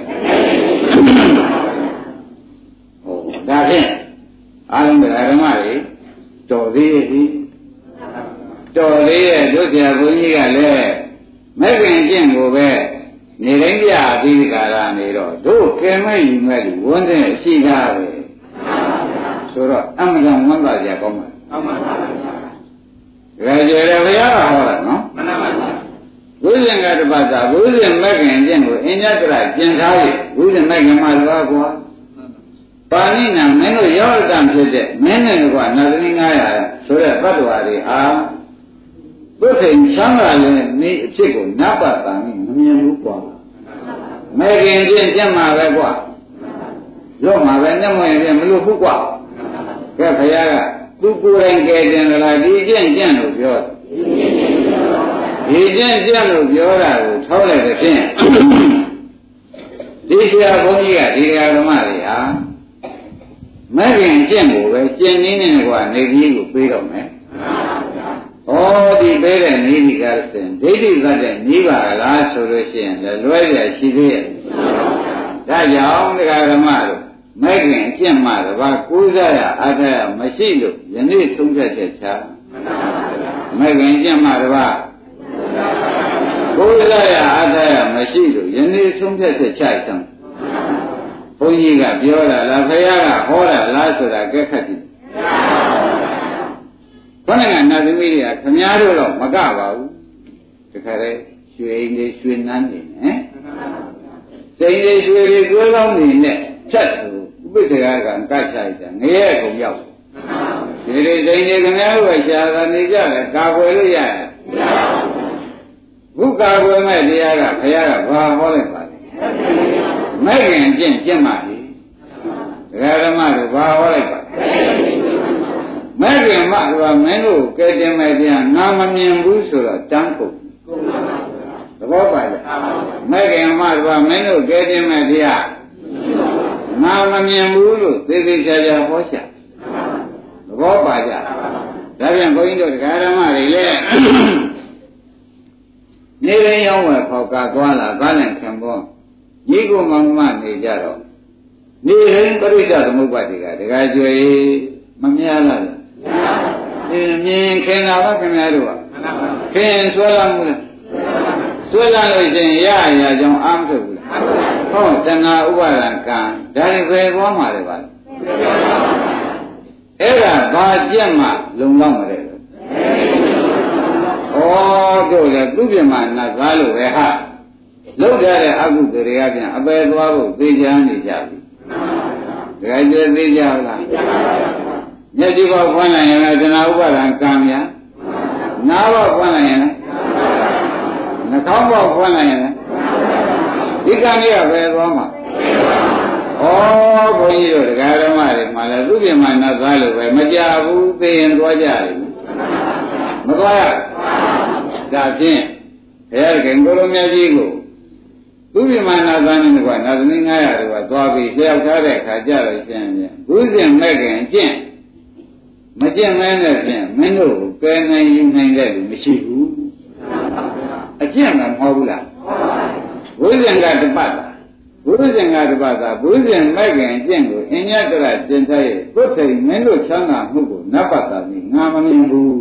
Speaker 2: ဟိုဒါဖြင့်အားလုံးတရားဓမ္မတွေတော်သေးရဲ့တော်သေးရဲ့တို့ဆရာဘုန်းကြီးကလည်းမဲ့ခင်ကျင့်ကိုပဲနေတိုင်းပြပြီးကြတာနေတော့တို့ကဲမဲ့ယူမဲ့လူဝန်တဲ့အရှိတာပဲဆိုတော့အမှန်ကန်ဝမ်းသာကြကောင်းပါဟုတ်ပါပါဘုရားကြွယ်တယ်ဘုရားကဟောတာနော်မှန်ပါပါဘုရင်ကတပတ်သာဘုရင်မဲ့ခင်ကျင့်ကိုအညတရကျင့်ထားရဘုရင်မဲ့ခင်မှာသွားကွာပါဠိနာမင်းတို့ရောတံဖြစ်တဲ့မင်းနဲ့ကွာနာသမီး900ဆိုတဲ့ဘတ်တော်တွေအားဘုရင်ချမ်းသာလည်းနေအဖြစ်ကိုနတ်ပတ်တာမမြင်ဘူးကွာမဲ့ခင်ကျင့်ကြမှာပဲကွာလွတ်မှာပဲနဲ့မဝင်ပြန်မလို့ဘူးကွာကဲဘုရားကသူကိုယ်တိုင်ကဲတင်လားဒီကျင့်လို့ပြောဒီကျင့်လို့ပြောတာကိုထောက်လိုက်တဲ့ဖြင့်ဒီဆရာဘုန်းကြီးကဒီဓမ္မတွေဟာမဲ့ခင်ကျင့်ကိုပဲကျင့်နည်းနဲ့ကွာနေကြီးကိုပေးတော့မယ်ဩဒီပေးတဲ့နေကြီးကဆိုဒိဋ္ဌိကတဲ့နေပါလားဆိုလို့ရှိရင်လည်းလွဲရရှိသေးရဲ့ဒါကြောင့်တရားဓမ္မတို့မဲ့ခင်ကျင့်မှတပါးကိုးစားရအားထားရမရှိလို့ယနေ့သုံးဖြတ်ချက်ချာမဲ့ခင်ကျင့်မှတပါးကိုးစားရအားထားရမရှိလို့ယနေ့သုံးဖြတ်ချက်ချစမ်းဘုန်းကြီးကပြောတာလားဘုရားကဟောတာလားဆိုတာကဲခတ်ကြည့်ခေါင်းကနာသမီးတွေကခမားတို့တော့မကပါဘူးတခါတည်းရွှေအိမ်တွေရွှေနန်းနေဟမ်စိန်တွေရွှေတွေကျွေးကောင်းနေနဲ့ဖြတ်သူဥပိ္ပခကံကတ်ချလိုက်တာငရဲကုန်ရောက်ဒီလိုစိန်တွေခမားတို့ကရှားတာနေကြတယ်ကာကွယ်လို့ရတယ်ဘုကာကွယ်မဲ့တရားကဘုရားကဘာဟောလိုက်ပါလဲမဲ့ခင်ကျင့်မှလေတရားဓမ္မတို့ဘာဟောလိုက်ပါမဲ့ခင်မှတော့မင်းတို့ကဲတင်မဲ့တရားငါမမြင်ဘူးဆိုတော့တန်းကုန်သဘောပါလားမဲ့ခင်မှတော့မင်းတို့ကဲတင်မဲ့တရားငါမမြင်ဘူးလို့သေသေးချာချာဟောရှာသဘောပါကြဒါပြန်ဘုန်းကြီးတို့တရားဓမ္မတွေလည်းနေရင်းရောက်ဝယ်ဖောက်ကသွားလာကားနဲ့ခံပေါ်ညီကိုမောင်မနေကြတော့နေရင်းပရိစ္ဆေသမုပ္ပါဒိကတခါကျွေမများလားမြင်ခင်တာပါခင်ဗျားတို့ကခင်ဆွဲလာမှုလားဆွဲလာလို့ရှင်ရရကြောင်းအာမထုတ်ဘူးလားဟုတ်တဏှာဥပါဒံကံဒါတွေပဲပေါ်မှာလေပါအဲ့ဒါဘာကြက်မှလုံလောက်မလဲဩတို့လေသူပြမနာကားလို့ပဲဟာလောက်ကြတဲ့အကုသိုလ်တွေကပြန်အပယ်သွားဖို့သိချမ်းနေကြပြီတကယ်ကြသိကြလားမျက်စိပေါက်ဖွင့်လိုက်ရင်လည်းတဏှာဥပါဒံကံများနားပေါက်ဖွင့်လိုက်ရင်လည်းနှာခေါင်းပေါက်ဖွင့်လိုက်ရင်လည်းဒီကံကြီးကပဲသွားမှာဩဘုန်းကြီးတို့တရားဓမ္မတွေမှာလည်းသူပြမနာသားလို့ပဲမကြဘူးသိရင်သွားကြတယ်မသွားရဒါဖြင့်ဘုရားခင်ကိုလိုမြတ်ကြီးကိုသူပြမနာသားနဲ့ကွာနာသမီး900တို့ကသွားပြီးလျှောက်ထားတဲ့အခါကြလို့ရှင်းရင်ဘုဇင်မဲ့ခင်ကျင့်မကျင့်မဲနဲ့ဖြင့်မင်းတို့ကိုကဲနိုင်ယူနိုင်တဲ့လူမရှိဘူးအကျင့်ကမဟုတ်ဘူးလားဘုဇင်ကတပတ်တာဘုဇင်ကတပတ်တာဘုဇင်မဲ့ခင်အကျင့်ကိုအညတရကျင့်ထားရဲ့ကိုယ်ထိန်မင်းတို့ချမ်းသာမှုကိုနတ်ပတ်တာပြီးငါမမြင်ဘူး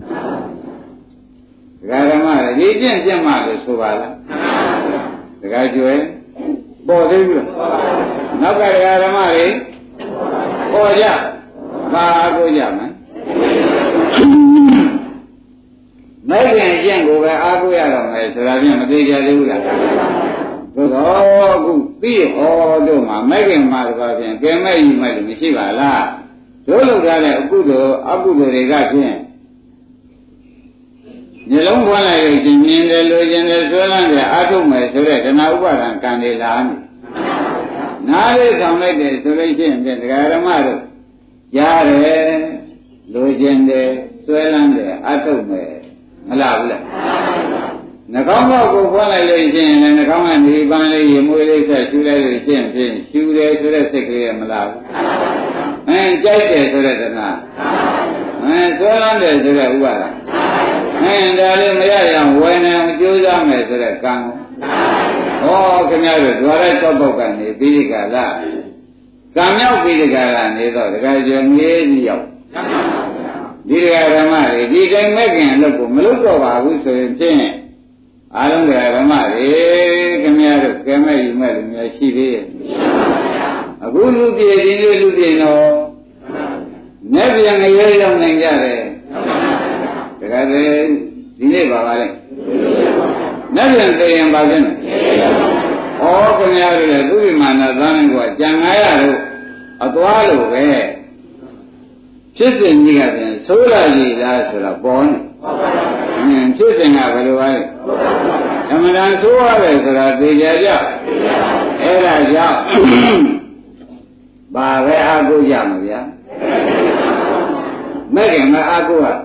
Speaker 2: ဒကာဓမ္မတွေဒီကျင့်မှလို့ဆိုပါလားဒကာကျွယ်ပေါ်သေးဘူးလားနောက်ကဒကာဓမ္မတွေပေါ်ကြပါကိုကြမယ်မဲ့ခင်အကျင့်ကိုပဲအားကိုးရတော့မယ်ဆိုတာပြန်မသိကြသေးဘူးလားသို့တော့အခုသိဟောတို့မှာမဲ့ခင်မှာတော့ပြန်ကဲမဲ့ယူမဲ့လို့မရှိပါလားတို့လောက်ထားတဲ့အကုသိုလ်အကုသိုလ်တွေကဖြင့်မျိုးလုံးဖွင့်လိုက်လို့ရှင်မြင်တယ်လိုချင်တယ်ဆွဲလန်းတယ်အားထုတ်မယ်ဆိုတဲ့ဓမ္မဥပါဒံကံတွေလာနေနားလေးဆောင်လိုက်တယ်ဆိုလို့ရှိရင်ဒကာဓမ္မတို့ကြားတယ်လိုချင်တယ်ဆွဲလန်းတယ်အားထုတ်မယ်မလားဘူးလားနှာခေါင်းပေါက်ကိုဖွင့်လိုက်လို့ရှိရင်လည်းနှာခေါင်းကနေပန်းလေးရေမွေးလေးဆက်ရှူလိုက်လို့ရှိရင်ဖြင့်ရှူတယ်ဆိုတဲ့စိတ်ကလေးမလားဘူးကြိုက်တယ်ဆိုတဲ့တဏှာဆွဲလန်းတယ်ဆိုတဲ့ဥပါဒံဒါလေးမရရင်ဝယ်နေအောင်ကြိုးစားမယ်ဆိုတဲ့ကံဟောခင်ဗျားတို့ဓဝရတောက်ပေါက်ကနေပြီးဒီကလာကံမြောက်ပြီးဒီကလာနေတော့တခါကျော်ငေးကြီးရောက်ဒီကဓမ္မတွေဒီတိုင်းမဲ့ခင်အလုပ်ကိုမလုပ်တော့ပါဘူးဆိုရင်ဖြင့်အားလုံးကဓမ္မတွေခင်ဗျားတို့ကဲမဲ့ယူမဲ့လူမျိုးရှိသေးရဲ့အခုလူပြေဒီနေ့လူပြေတော့နဲ့ပြန်ငရဲရောက်နိုင်ကြတယ်တခါတည်းဒီနေ့ပါပါလေနဲ့ပြန်သိရင်ပါပြန်ဩခင်ဗျားတို့လည်းသူ့ပြမာဏသားနဲ့ကကြံ900တို့အသွားလို့ပဲဖြစ်စဉ်ကြီးကပြန်ဆိုးလာကြီးလားဆိုတော့ပေါ်နေဖြစ်စဉ်ကဘယ်လိုပါလဲဓမ္မတန်ဆိုးရတယ်ဆိုတာသိကြကြအဲ့ဒါကြောင့်ဘာပဲအားကိုးကြမှာဗျာမဲ့ခင်မအားကိုးရ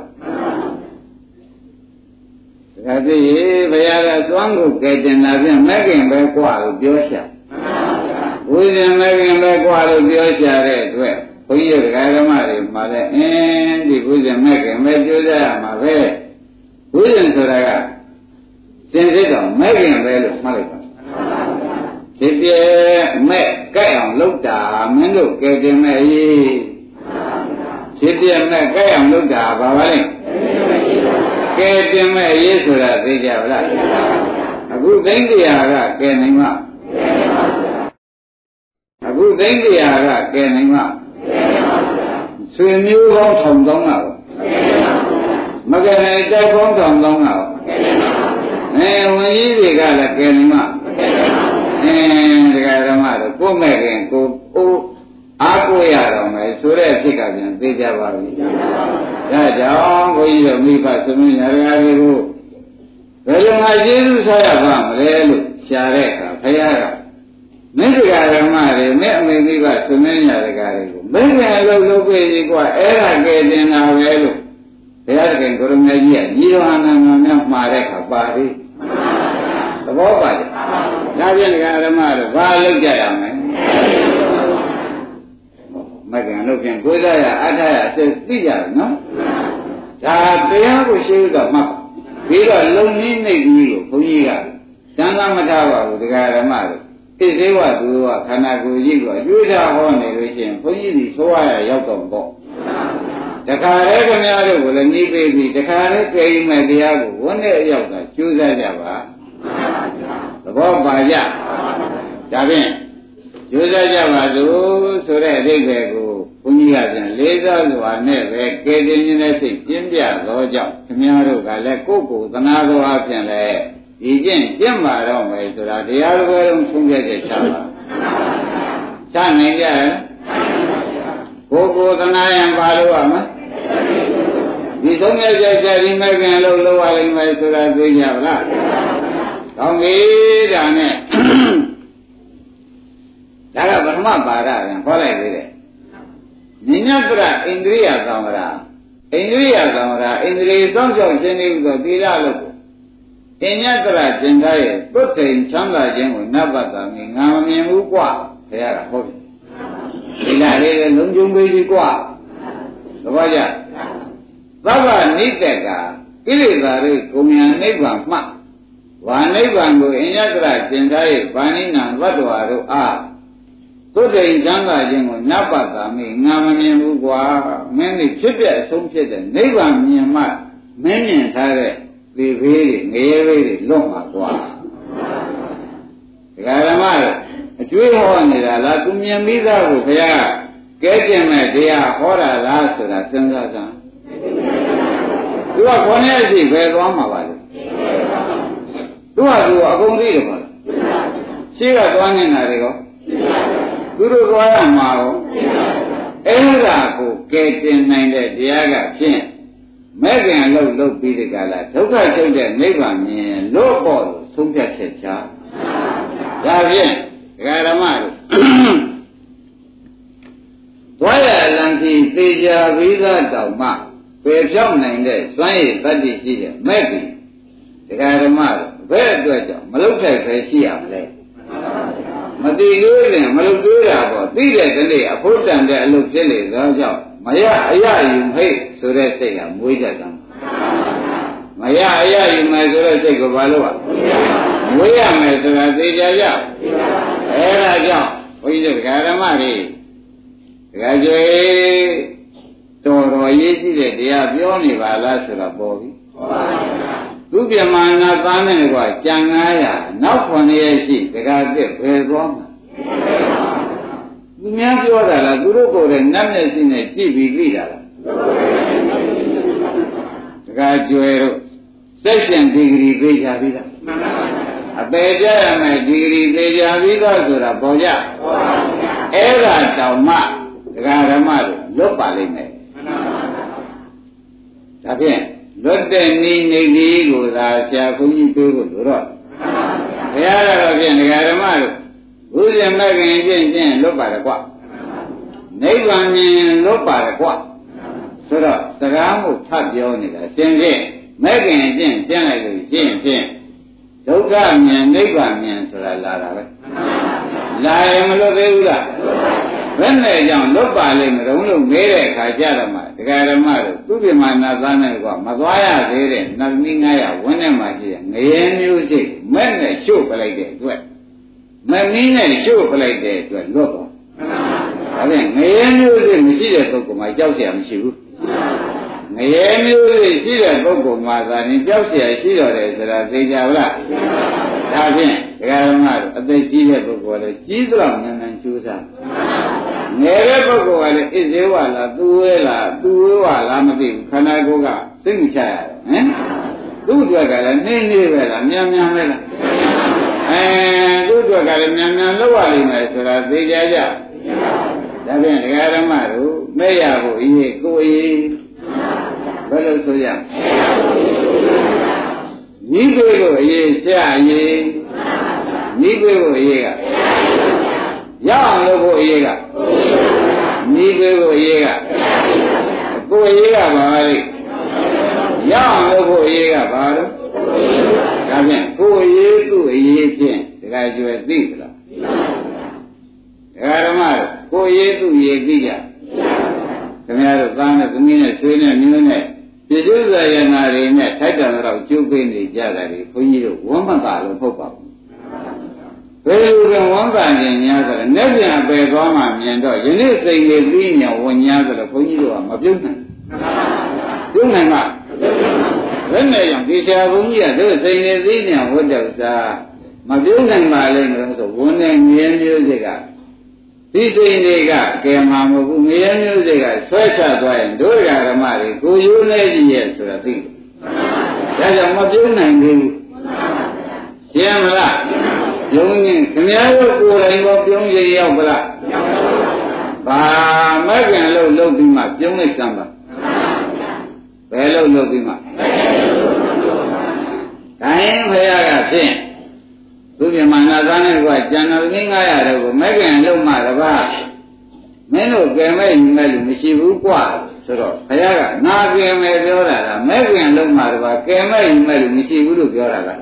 Speaker 2: ဒါကြည့်ဘုရားကသွမ်းကိုကဲတင်လာပြန်မဲ့ခင်ပဲကြွလို့ပြောရှာဝိဇ္ဇာမဲ့ခင်ပဲကြွလို့ပြောရှာတဲ့အတွက်ဘုန်းကြီးတို့ဓမ္မတွေမှာလည်းဒီဝိဇ္ဇာမဲ့ခင်ပဲကြိုးစားရမှာပဲဝိဇ္ဇာဆိုတာကစင်စစ်တော့မဲ့ခင်ပဲလို့မှတ်လိုက်ပါဖြစ်ပြမဲ့ကြိုက်အောင်လုပ်တာမင်းတို့ကဲတင်မဲ့ရေးဖြစ်ပြမဲ့ကြိုက်အောင်လုပ်တာဘာပါလဲကဲတင်မဲ့ရေးဆိုတာသိကြပါလားအခုသိန်းတရားကကဲနိုင်မှာအခုသိန်းတရားကကဲနိုင်မှာဆွေမျိုးပေါင်းထောင်သောင်းတာမကဲနိုင်တိုက်ပေါင်းထောင်သောင်းတာဝန်ကြီးတွေကလည်းကဲနိုင်မှာတရားဓမ္မတို့ကိုမဲ့ခင်ကိုအားကိုးရတော့မယ်ဆိုတဲ့အဖြစ်ကပြန်သိကြပါပြီဒါကြောင့်ဘုန်းကြီးတို့မိဘသမီးညာတွေကိုဘယ်လိုမှကျေးဇူးဆက်ရပါမလဲလို့ရှာတဲ့အခါဘုရားကမင်းတရားဓမ္မတွေမဲ့အမေမိဘသမီးညာတွေကိုမင်းငယ်လို့လုပ်ပြကြီးกว่าအဲ့ဒါကဲတင်တာပဲလို့ဘုရားခင်ကိုရမေကြီးကညီတော်အနန္ဒများမှာတဲ့အခါပါပြီသဘောပါကြဒါဖြင့်တရားဓမ္မတို့ဘာလုပ်ကြရမလဲမကံလို့ပြန်ကိုးစားရအထာရအစစ်သိကြတယ်နော်ဒါတရားကိုရှင်းတော့မှတ်ပြီးတော့လုံနည်းနှိပ်ပြီးလို့ဘုန်းကြီးကသံဃာမထားပါဘူးတရားဓမ္မတို့သိသေးဝသူကခန္ဓာကိုယ်ကြီးကိုအကျိုးစားဟောနေလို့ရှိရင်ဘုန်းကြီးဒီဆိုရရောက်တော့ပေါ့တခါလေခင်ဗျားတို့ကိုလည်းနှီးပေးပြီးတခါလေကြိမ်မဲ့တရားကိုဝန်းနဲ့အရောက်တာကျိုးစားကြပါသဘောပါကြဒါဖြင့်ကျိုးစားကြပါစို့ဆိုတဲ့အဓိပ္ပာယ်ကိုဘုန်းကြီးကပြန်လေးစားစွာနဲ့ပဲကဲတင်နေတဲ့စိတ်ပြင်းပြသောကြောင့်ခင်ဗျားတို့ကလည်းကိုယ့်ကိုယ်သနာတော်အဖြစ်လဲဒီကျင့်ကျင့်ပါတော့မယ်ဆိုတာတရားတော်လုံးဆုံးဖြတ်ချက်ချပါချနိုင်ကြရဲ့ကိုယ်ကိုယ်သနာရင်ပါလို့ရမယ်ဒီဆုံးဖြတ်ချက်ချဒီမဲ့ခင်လို့လုပ်ရလိမ့်မယ်ဆိုတာသိကြပါလားကောင်းပြီဒါနဲ့ဒါကပထမပါဒပြန်ခေါ်လိုက်သေးတယ်နိညတရဣန္ဒြိယသံဝရဣန္ဒြိယသံဝရဣန္ဒြေသောကြောင့်ရှင်းနေပြီးတော့သီလလို့ဣညတရကျင်သားရဲ့သုတ်တိန်ချမ်းသာခြင်းကိုနတ်ပတ်တာငါမမြင်ဘူးกว่าဘုရားကဟောပြီသီလလေးလုံးကျုံပေးပြီกว่าသဘောကျသဗ္ဗနိတ္တကကိလေသာတွေကိုမြင်နိဗ္ဗာန်မှဝါနိဗ္ဗာန်ကိုဣညတရကျင်သားရဲ့ဗာဏိနံဝတ္တဝါတို့အားသုတ်တိန်ချမ်းသာခြင်းကိုနတ်ပတ်တာငါမမြင်ဘူးกว่าမင်းဒီဖြစ်ပြအဆုံးဖြစ်တဲ့နိဗ္ဗာန်မြင်မှမင်းမြင်ထားတဲ့ဒီဘေးတွေငရဲဘေးတွေလွတ်မှာกว่าဒကာဓမ္မတွေအကျွေးဟောနေတာလားသူမြင်ပြီးသားကိုဘုရားကဲကျင်မဲ့တရားဟောတာလားဆိုတာစဉ်းစားစမ်းသူကခေါင်းရဲ့ရှိပဲသွားမှာပါလေသူကအကုန်သိတယ်ပါလားရှိကသွားနေတာတွေရောသူတို့သွားရမှာရောအဲ့ဒါကိုကဲတင်နိုင်တဲ့တရားကဖြင့်မဲ့ခင်လုပ်ပြီးဒီကလာဒုက္ခချုပ်တဲ့နိဗ္ဗာန်မြင်လို့ပေါ်လို့ဆုံးဖြတ်ချက်ချဒါဖြင့်ဒကာဓမ္မတို့သွားရလံစီသေချာပြီးသားတောင်မှပယ်ဖြောက်နိုင်တဲ့စွမ်းရည်တတ္တိရှိတဲ့မဲ့ခင်ဒကာဓမ္မတို့ဘယ်အတွက်ကြောင့်မလုပ်ထိုက်ပဲရှိရမလဲမသိသေးရင်မလုပ်သေးတာပေါ့သိတဲ့တနေ့အဖို့တန်တဲ့အလုပ်ဖြစ်လေသောကြောင့်မရအရယူဟိတ်ဆိုတဲ့စိတ်ကမွေးတတ်တာမမရအရယူမယ်ဆိုတဲ့စိတ်ကိုဘာလို့อ่ะဝေးရမယ်ဆိုတာသိကြကြအဲ့ဒါကြောင့်ဘုန်းကြီးတို့ဓမ္မတွေတခါကျွေးတော်တော်ရေးကြည့်တဲ့တရားပြောနေပါလားဆိုတော့ပေါ်ပြီသူပြမနာသားနဲ့ကွာကြံ900နောက်9ရက်ရှိတခါပြည့်ဘယ်သွားမှာသူများပြောတာလားသူတို့ကိုယ်နဲ့နတ်မျက်စိနဲ့ကြည့်ပြီးသိတာလားတခါကျွေးတော့စိတ်ပြန်ဒီဂရီပေးကြပြီးသားအပေကြရမယ်ဒီဂရီပေးကြပြီးသားဆိုတာပေါ်ကြအဲ့ဒါတောင်မှဒကာဓမ္မတို့လွတ်ပါလိမ့်မယ်ဒါဖြင့်လွတ်တဲ့နိနေကြီးကိုသာဆရာဘုန်းကြီးပြောဖို့လိုတော့ဘုရားတော်ဖြင့်ဒကာဓမ္မတို့ဘုရားမဂ္ဂင်ချင်းလွတ်ပါတယ်ကွနိဗ္ဗာန်မြင်လွတ်ပါတယ်ကွဆိုတော့စကားမှုထပ်ပြောနေတာရှင်းရှင်းမဂ္ဂင်ချင်းကျင့်လိုက်လို့ရှင်းဖြင့်ဒုက္ခမြင်နိဗ္ဗာန်မြင်ဆိုတာလာတာပဲလာရင်မလွတ်သေးဘူးလားဘယ်နဲ့ကြောင့်လွတ်ပါလိမ့်မလို့မဲတဲ့အခါကျတော့မှဒကာဓမ္မတို့သူပြမနာသားနဲ့ကမသွားရသေးတဲ့နတ်မီး900ဝန်းထဲမှာရှိတဲ့ငရဲမျိုးစိတ်မဲ့နဲ့ရှို့ပလိုက်တဲ့အတွက်မမီးနဲ့ရှို့ပလိုက်တဲ့အတွက်လွတ်သွားဒါဖြင့်ငရဲမျိုးစိတ်မရှိတဲ့ပုဂ္ဂိုလ်မှာကြောက်เสียမရှိဘူးငရဲမျိုးစိတ်ရှိတဲ့ပုဂ္ဂိုလ်မှာသာရင်ကြောက်เสียရှိတော့တယ်ဆိုတာသိကြပါလားဒါဖြင့်ဒကာဓမ္မတို့အသက်ကြီးတဲ့ပုဂ္ဂိုလ်လည်းကြီးသလောက်မြန်မြန်ကြိုးစားငယ်တဲ့ပုဂ္ဂိုလ်ကလည်းဣဇေဝလားသူဝဲလားသူဝဲဝလားမသိဘူးခန္ဓာကိုယ်ကစိတ်မချရတော့ဟမ်သူ့အတွက်ကလည်းနှင်းနေပဲလားမြန်မြန်ပဲလားသူ့အတွက်ကလည်းမြန်မြန်လောက်ရလိမ့်မယ်ဆိုတာသိကြကြဒါဖြင့်ဒကာဓမ္မတို့မဲ့ရဖို့အရေးကိုအရေးဘယ်လိုဆိုရညီးပေးဖို့အရေးရှာအရေးညီးပေးဖို့အရေးကရအောင်လုပ်ဖို့အရေးကညီးပေးဖို့အရေးကကိုယ်အရေးကဘာလဲရအောင်လုပ်ဖို့အရေးကဘာလို့ဒါဖြင့်ကိုယ်အရေးသူ့အရေးဖြင့်တခါကျွယ်သိသလားဒကာဓမ္မတို့ကိုယ်အရေးသူ့အရေးသိကြခင်ဗျားတို့သားနဲ့သမီးနဲ့ဆွေးနဲ့မျိုးနဲ့ပြည့်စုံစရာနာတွေနဲ့ထိုက်တန်တော့ကျုပ်ပေးနေကြတာတွေဘုန်းကြီးတို့ဝမ်းမသာလို့ဟုတ်ပါဘူးဘယ်လိုကဝမ်းသာနေ냐ဆိုတော့လက်ပြန်ပယ်သွားမှမြင်တော့ယနေ့စိတ်လေးပြီးညာဝ냐ဆိုတော့ဘုန်းကြီးတို့ကမပြုတ်နိုင်ပြုတ်နိုင်မှာဘယ်နဲ့ကြောင့်ဒီဆရာဘုန်းကြီးကတို့စိတ်လေးပြီးညာဝတ်တဲ့ဥစ္စာမပြုတ်နိုင်ပါလိမ့်လို့ဆိုဝန်နဲ့ငြင်းမျိုးစိတ်ကဒီစိတ်တွေကကဲမှာမဟုတ်ဘူးငြင်းမျိုးစိတ်ကဆွဲချသွားရင်တို့ဓမ္မတွေကိုရိုးနေကြည့်ရဲ့ဆိုတာသိတယ်ဒါကြောင့်မပြုတ်နိုင်ဘူးရှင်းမလားပြုံးရင်ခင်ဗျားတို့ကိုယ်တိုင်ရောပြုံးရရောက်ဗလားဘာမဂ္ဂင်လို့ပြီးမှပြုံးလိုက်စမ်းပါဘယ်လို့ပြီးမှတိုင်းဖရာကဖြင့်သူပြမနာသားနဲ့ကကျန်တော်ကြီး900တော့ကိုမဂ္ဂင်လို့မှတပါးမင်းတို့ကဲမဲ့ညီမဲ့လူမရှိဘူးกว่าဆိုတော့ဖရာကနာကဲမဲ့ပြောတာကမဂ္ဂင်လို့မှတပါးကဲမဲ့ညီမဲ့လူမရှိဘူးလို့ပြောတာက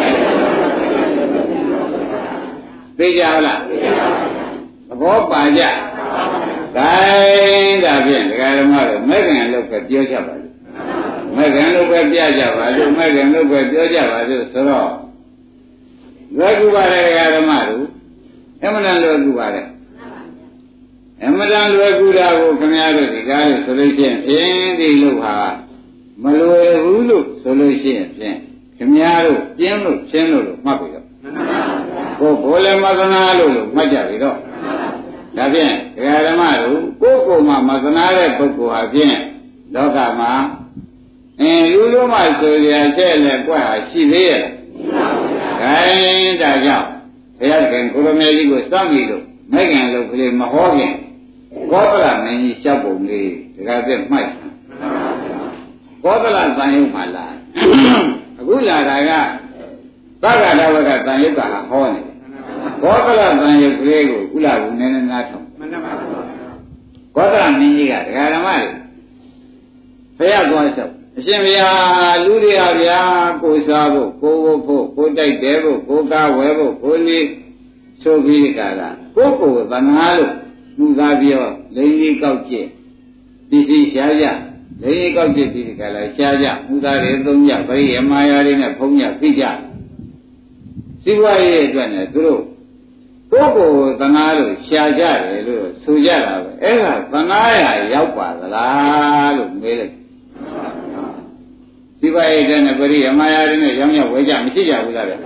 Speaker 2: သိကြလားသဘောပါကြ။ဒါဒါဖြင့်ဒကာဓမ္မတို့မဲ့ခင်လို့ပဲပြောကြပါလို့မဲ့ခင်လို့ပဲပြကြပါလို့မဲ့ခင်လို့ပဲပြောကြပါလို့ဆိုတော့လွယ်ကူပါတယ်ဒကာဓမ္မတို့အမှန်တန်လွယ်ကူပါတယ်အမှန်တန်လွယ်ကူတာကိုခင်ဗျားတို့ဒီကားလို့ဆိုလို့ရှိရင်ဖြင့်ဒီလို့ဟာမလွယ်ဘူးလို့ဆိုလို့ရှိရင်ဖြင့်ခင်ဗျားတို့ပြင်းလို့ရှင်းလို့မှတ်ပြီတော့ကိုဘိုးလည်းမသနာလို့မှတ်ကြပြီတော့ဒါဖြင့်ဒကာဓမ္မတို့ကိုယ်ကိုယ်မှာမသနာတဲ့ပုဂ္ဂိုလ်ဟာဖြင့်လောကမှာလူလုံးမှဆိုရတဲ့လည်းကွက်ဟာရှိသေးရဲ့ခိုင်းဒါကြောင့်ဘုရားခင်ကိုရမေကြီးကိုစောင့်ပြီးလို့မဲ့ခင်လို့ကလေးမဟောခင်ကောသလမင်းကြီးရှောက်ပုံလေးဒကာပြည့်မှတ်ကောသလသံယုတ်မှလာအခုလာတာကသက္ကတာဝကတန်ယုတ်ကဟောနေဘောကလတန်ယုတ်ကလေးကိုကုလကူနည်းနည်းနားထောင်မှန်ပါပါဘောကလမင်းကြီးကဒကာဓမ္မတွေဖျက်သွားလျှောက်အရှင်ဘုရားလူတွေဟာဗျာကိုစားဖို့ကိုဝတ်ဖို့ကိုတိုက်တယ်ဖို့ကိုကားဝဲဖို့ကိုနေဆိုပြီးကြတာကိုယ်ကိုယ်သနာလို့မှုသားပြောလိန်ကြီးကောက်ကျင့်ဒီရှားရလေးကောက်ကြည့်ပြီးဒီကလာရှားကြဥသားတွေသုံးကြပရိယမာယာတွေနဲ့ဖုံးကြဖိကြစီးပွားရေးအတွက်နဲ့သူတို့ကိုယ်ကိုသနာလို့ရှားကြတယ်လို့ဆိုကြတာပဲအဲ့ဒါသနာရရောက်ပါသလားလို့မေးလိုက်စီးပွားရေးတဲ့နဲ့ပရိယမာယာတွေနဲ့ရောင်းရဝယ်ကြမရှိကြဘူးလားဗျ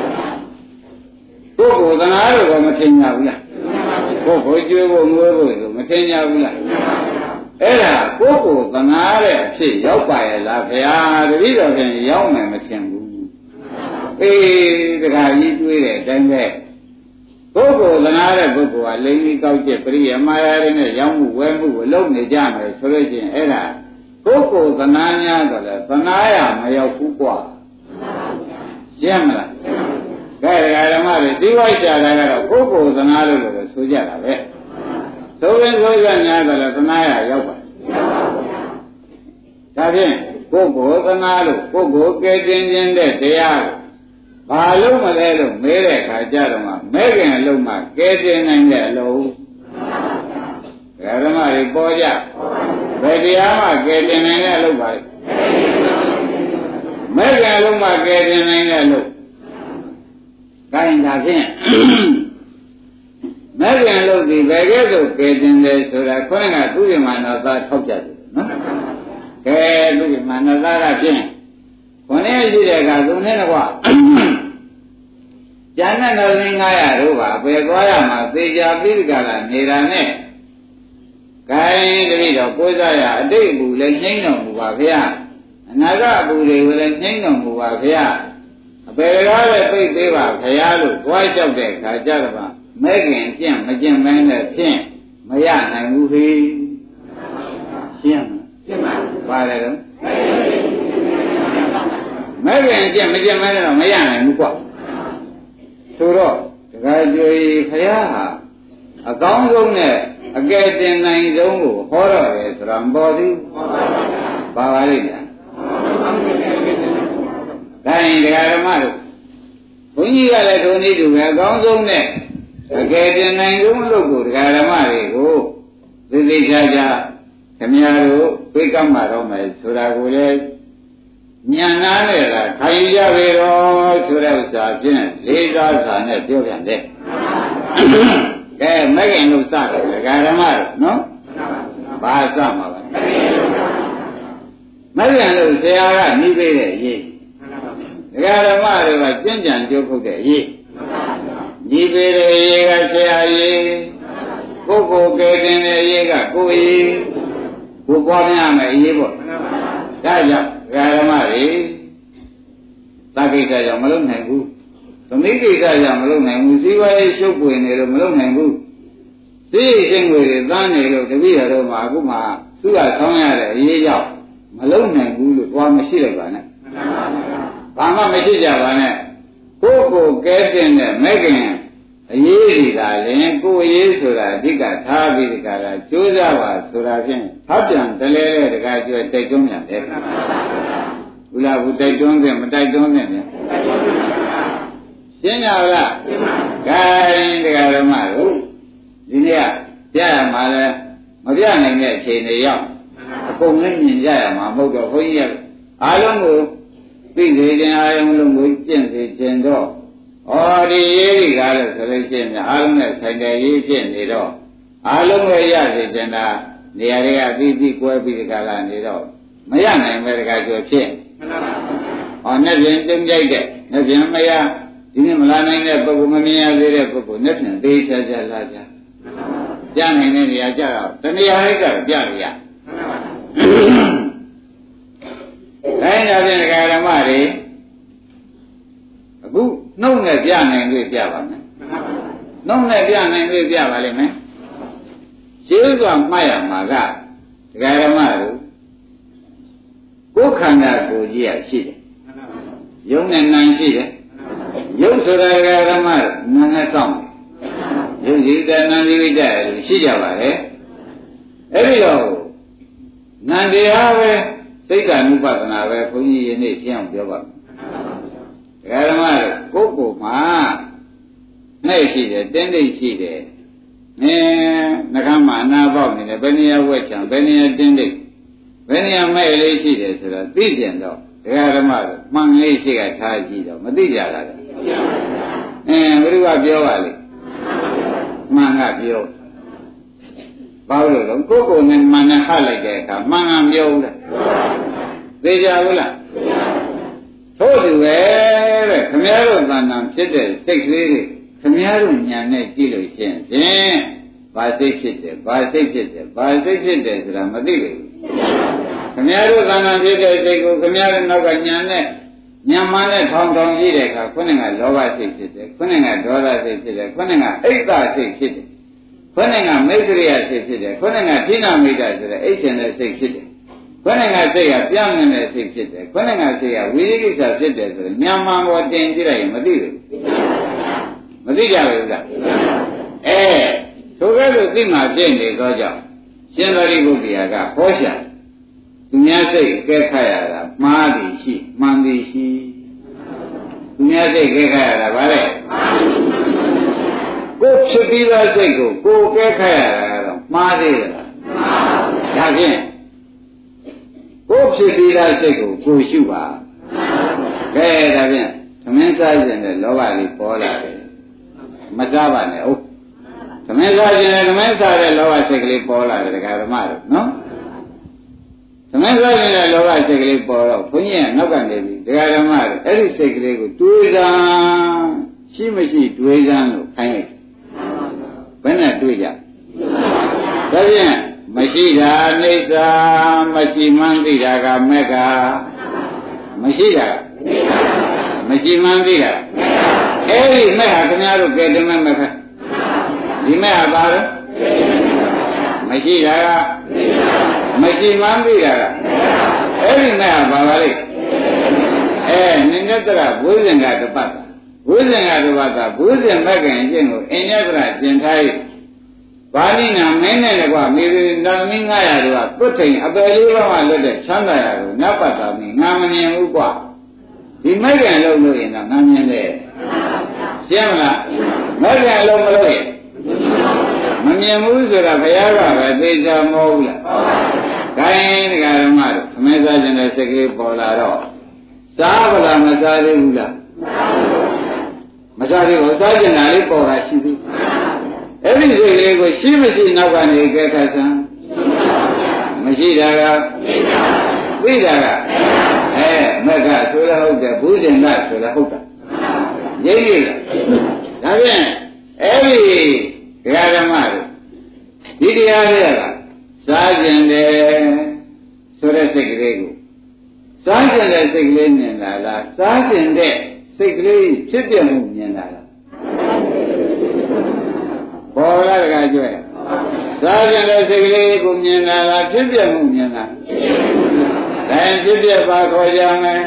Speaker 2: ကိုယ်ကိုသနာလို့တော့မထင်ကြဘူးလားကိုယ်ကိုကျွေးဖို့ငွေဖို့ဆိုမထင်ကြဘူးလားအဲ့ဒါကိုယ်ကိုသနာတဲ့အဖြစ်ရောက်ပါရဲ့လားခင်ဗျာတတိတော်ဖြင့်ရောက်မယ်မထင်ဘူးအေးတခါကြီးတွေးတဲ့အတိုင်းပဲပုဂ္ဂိုလ်သနာတဲ့ပုဂ္ဂိုလ်ကလိမ့်ပြီးကောက်ကျပရိယမာယာတွေနဲ့ရောင်းမှုဝယ်မှုကိုလုပ်နေကြမယ်ဆိုလို့ချင်းအဲ့ဒါပုဂ္ဂိုလ်သနာများတော့လေသနာရမရောက်ဘူးกว่าရှင်းမလားကဲဓမ္မတွေဒီဝိုက်ကြတာကတော့ပုဂ္ဂိုလ်သနာလို့လည်းဆိုကြတာပဲဆိုရင်ဆိုရများတော့လေသနာရရောက်ပါဒါဖြင့်ပုဂ္ဂိုလ်သနာလို့ပုဂ္ဂိုလ်ကဲတင်ခြင်းတဲ့တရားဘာလို့မလဲလို့မေးတဲ့အခါကျတော့မှမဲခင်အလုံးမှကဲတင်နိုင်တဲ့အလုံးဓမ္မတွေပေါ်ကြဘယ်တရားမှကဲတင်နိုင်တဲ့အလုံးပါလဲမဲခင်အလုံးမှကဲတင်နိုင်တဲ့အလုံးဒါရင်ဒါဖြင့်မဲခင်အလုံးဒီဘယ်ကဲဆိုကဲတင်တယ်ဆိုတာခေါင်းကသူ့ရမနာသားထောက်ကြတယ်နော်ကဲသူ့ရမနာသားကဖြင့်ခொနည်းရှိတဲ့အခါသူနဲ့ကွာကျန်တဲ့တော်သိ900တို့ပါပဲသွားရမှာသေချာပြီးကြလာနေတာနဲ့ခိုင်းတတိတော်ကိုးစားရအတိတ်ဘူးလည်းနှိမ့်တော်မူပါဗျာအနာဂတ်ဘူးတွေကိုလည်းနှိမ့်တော်မူပါဗျာအပေကားလည်းသိသေးပါဗျာလို့တွားလျှောက်တဲ့အခါကျတော့မဲခင်ကျင့်မကျင့်မဲနဲ့ဖြင့်မရနိုင်ဘူးဟိရှင်းပါပါတယ်တော့မဲခင်ကျင့်မကျင့်မဲနဲ့တော့မရနိုင်ဘူးကွာဆိုတော့တခါကြွေခရဟာအကောင်းဆုံးနဲ့အကယ်တင်နိုင်ဆုံးကိုဟောတော့တယ်ဆိုတာမပေါ်သေးဘူးပါပါလိမ့်မယ်ဒါရင်တရားဓမ္မတို့ဘုန်းကြီးကလည်းဒုနည်းတူပဲအကောင်းဆုံးနဲ့အကယ်တင်နိုင်ဆုံးလို့ကိုတရားဓမ္မတွေကိုသိသိချာချာခင်ဗျားတို့သိကမှတော့မယ်ဆိုတာကိုလည်းဉာဏ်နာနဲ့လားခံယူကြပြီတော့ဆိုတဲ့ဥစ္စာဖြင့်လေးစားစွာနဲ့ပြောပြန်တယ်ကဲမဂ္ဂင်လို့စတယ်ဒကာဓမ္မတို့နော်ဘာစမှာပါမဂ္ဂင်လို့ဆရာကနှီးပေးတဲ့အရေးဒကာဓမ္မတွေကကျင့်ကြံကြိုးခုတ်တဲ့အရေးနှီးပေးတဲ့အရေးကဆရာရေးကိုယ်ကိုယ်ကဲတင်တဲ့အရေးကကိုယ်ရေးကိုပွားများမယ်အရေးပေါ့ဒါကြောင့်ဓမ္မတွေသကိစ္စကြောင့်မလုပ်နိုင်ဘူးသမီးကိစ္စကြောင့်မလုပ်နိုင်ဘူးစီးပွားရေးရှုပ်ပွေနေလို့မလုပ်နိုင်ဘူးသိရင်ငွေတွေသန်းနေလို့တပည့်တော်မှာအခုမှသူ့ကဆောင်းရတဲ့အရေးကြောင့်မလုပ်နိုင်ဘူးလို့သွားမရှိလိုက်ပါနဲ့ဘာမှမရှိကြပါနဲ့ကိုယ့်ကိုကဲတင်တဲ့မဲခင်အရေးကြီးတာလည်းကိုယ်အရေးဆိုတာအဓိကထားပြီးဒီကရာကြိုးစားပါဆိုတာဖြင့်ဟောပြန်တလဲတဲ့တကားကျွဲတိုက်တွန်းပြန်တယ်ဘုလားဘူးတိုက်တွန်းတယ်မတိုက်တွန်းနဲ့ပြန်ရှင်းကြလားခိုင်းတရားဓမ္မတို့ဒီနေ့ကပြရမှာလဲမပြနိုင်တဲ့အချိန်တွေရောက်အကုန်လည်းမြင်ကြရမှာမဟုတ်တော့ဘုန်းကြီးကအားလုံးကိုသိစေခြင်းအားလုံးကိုကျင့်စေခြင်းတော့ဩဒီရေးဒီကားလို့ဆိုလို့ရှိရင်အားလုံးနဲ့ဆိုင်တယ်ရေးဖြစ်နေတော့အားလုံးပဲရစေခြင်းတာနေရာတွေကပြီးပြီးကွဲပြီးဒီကားလာနေတော့မရနိုင်ပဲတကားကျော်ဖြစ်ဟောနဲ့ပြင်တုံးကြိုက်တဲ့နဲ့ပြင်မရဒီနေ့မလာနိုင်တဲ့ပုဂ္ဂိုလ်မမြင်ရသေးတဲ့ပုဂ္ဂိုလ်နဲ့ပြင်သေးချာချာလာကြကြားနိုင်တဲ့နေရာကြတော့တဏှာဟိတ်ကပြရရတိုင်းဒါဖြင့်ဒကာဓမ္မတွေအခုနှုတ်နဲ့ပြနိုင်ပြီပြပါမယ်နှုတ်နဲ့ပြနိုင်ပြီပြပါလိမ့်မယ်ရှင်းစွာမှတ်ရမှာကဒကာဓမ္မတို့ကိုယ်ခန္ဓာကိုယ်ကြီးရရှိတယ်ယုံနဲ့နာရှိတယ်ယုတ်ဆိုတာဒကာဓမ္မနာနဲ့စောင့်ယုတ်ရှိတဲ့နာရှိတဲ့ရှိကြပါလေအဲ့ဒီတော့နန္တရားပဲသိက္ခာနုပဒနာပဲဘုန်းကြီးယနေ့ရှင်းအောင်ပြောပါမယ်ဓမ္မတို့ကိုယ်ကိုမှနဲ့ရှိတယ်တင်းတိတ်ရှိတယ်နှခမ်းမှာအနာပေါက်နေတယ်ဘယ်နေရာဝက်ချံဘယ်နေရာတင်းတိတ်ဘယ်နေရာမဲ့လေးရှိတယ်ဆိုတော့သိကျင်တော့ဒကာဓမ္မတို့မှန်လေးရှိကထားကြည့်တော့မသိကြတာလေဘယ်သူကပြောပါလိမ့်မှန်ကပြောဘာလို့လဲကိုယ်ကိုယ်နဲ့မှန်နဲ့ဟလိုက်တဲ့အခါမှန်ကပြောဦးလားသိကြဘူးလားထို့တူပဲတဲ့ခမည်းတော်သဏ္ဍာန်ဖြစ်တဲ့စိတ်ကလေးတွေခမည်းတော်ညာနဲ့ကြည့်လို့ရှိရင်ဘာစိတ်ဖြစ်တယ်ဘာစိတ်ဖြစ်တယ်ဘာစိတ်ဖြစ်တယ်ဆိုတာမသိဘူးခမည်းတော်သဏ္ဍာန်ဖြစ်တဲ့စိတ်ကိုခမည်းတော်နောက်ကညာနဲ့ညာမနဲ့ထောင်ကြည့်တဲ့အခါခုနကလောဘစိတ်ဖြစ်တယ်ခုနကဒေါသစိတ်ဖြစ်တယ်ခုနကအိတ်တစိတ်ဖြစ်တယ်ခုနကမိတ်္တရိယစိတ်ဖြစ်တယ်ခုနကဌိနမိတ်တဆိုတဲ့အိတ်ရှင်တဲ့စိတ်ဖြစ်တယ်ခုနကစိတ်ကပြောင်းနေတဲ့စိတ်ဖြစ်တယ်ခုနကစိတ်ကဝိရိကိစ္စဖြစ်တယ်ဆိုရင်ညာမပေါ်တင်ကြည့်လိုက်ရင်မသိဘူးမသိကြဘူးလားထိုကဲ့သို့သိမှပြည့်နေသောကြောင့်ရှင်သာရိပုတ္တရာကဟောရှာသူများစိတ်ကဲခတ်ရတာမှားသည်ရှိမှန်သည်ရှိသူများစိတ်ကဲခတ်ရတာဗါလဲကိုယ်ဖြစ်ပြီးသားစိတ်ကိုကိုယ်ကဲခတ်ရတာကတော့မှားသေးတယ်လားဒါဖြင့်ကိုယ်ဖြစ်ပြီးသားစိတ်ကိုကိုယ်ရှုပါကဲဒါဖြင့်သမင်းစားခြင်းနဲ့လောဘလေးပေါ်လာတယ်မစားပါနဲ့ဟုတ်သမင်းစားခြင်းနဲ့သမင်းစားတဲ့လောဘစိတ်ကလေးပေါ်လာတယ်ဒကာဓမ္မတို့နော်သမင်းစားခြင်းနဲ့လောဘစိတ်ကလေးပေါ်တော့ဘုန်းကြီးကနောက်ကနေပြီဒကာဓမ္မတို့အဲ့ဒီစိတ်ကလေးကိုတွေးစားရှိမရှိတွေးစားလို့ခိုင်းလိုက်ဘယ်နဲ့တွေးကြဒါဖြင့်မရှိတာအိဋ္ဌာမရှိမှန်းသိတာကမက္ခမရှိတာမရှိမှန်းသိတာအဲ့ဒီမက္ခခင်ဗျားတို့ကဲတမမက္ခဒီမက္ခပါတော့မရှိတာကမရှိမှန်းသိတာကအဲ့ဒီမက္ခပါပါလိမ့်နိညတရဘုဇင်္ဂတပတ်ဘုဇင်္ဂတပတ်ကဘုဇင်မက္ခင်အကျင့်ကိုအညတရကျင်ထား၍ပါဠိနာမင်းနဲ့ကွာမိမိနာမင်း900တို့ကသွတ်ထိန်အပယ်လေးပါးမှလွတ်တဲ့ချမ်းသာရာကိုနတ်ပတ်တော်မင်းငါမမြင်ဘူးကွာဒီမက္ခင်လုံးလို့ရင်တော့ငါမြင်တယ်ရှင်းမလားမက္ခင်လုံးမလို့ရင်မမြင်ဘူးဆိုတာဘုရားကပဲသိချာမဟုတ်ဘူးလားခိုင်းတရားဓမ္မတို့သမင်းစားခြင်းတဲ့စိတ်ကလေးပေါ်လာတော့စားဗလားမစားသေးဘူးလားမစားသေးဘူးစားခြင်းလားလေးပေါ်တာရှိသေးအဲ့ဒီစိတ်ကလေးကိုရှိမရှိနောက်ကနေကဲခတ်စမ်းမရှိတာကသိတာကမက္ခဆိုလည်းဟုတ်တယ်ဘုဇင်္ဂဆိုလည်းဟုတ်တာရင်းနေလားဒါဖြင့်အဲ့ဒီတရားဓမ္မတွေဒီတရားတွေကစားကျင်တယ်ဆိုတဲ့စိတ်ကလေးကိုစားကျင်တဲ့စိတ်ကလေးမြင်လာလားစားကျင်တဲ့စိတ်ကလေးဖြစ်ပြမှုမြင်လာလားပေါ်လာတကကြွယ်စားကျင်တဲ့စိတ်ကလေးကိုမြင်လာလားဖြစ်ပြမှုမြင်လာဒါဖြစ်ပြပါခေါ်ကြမယ်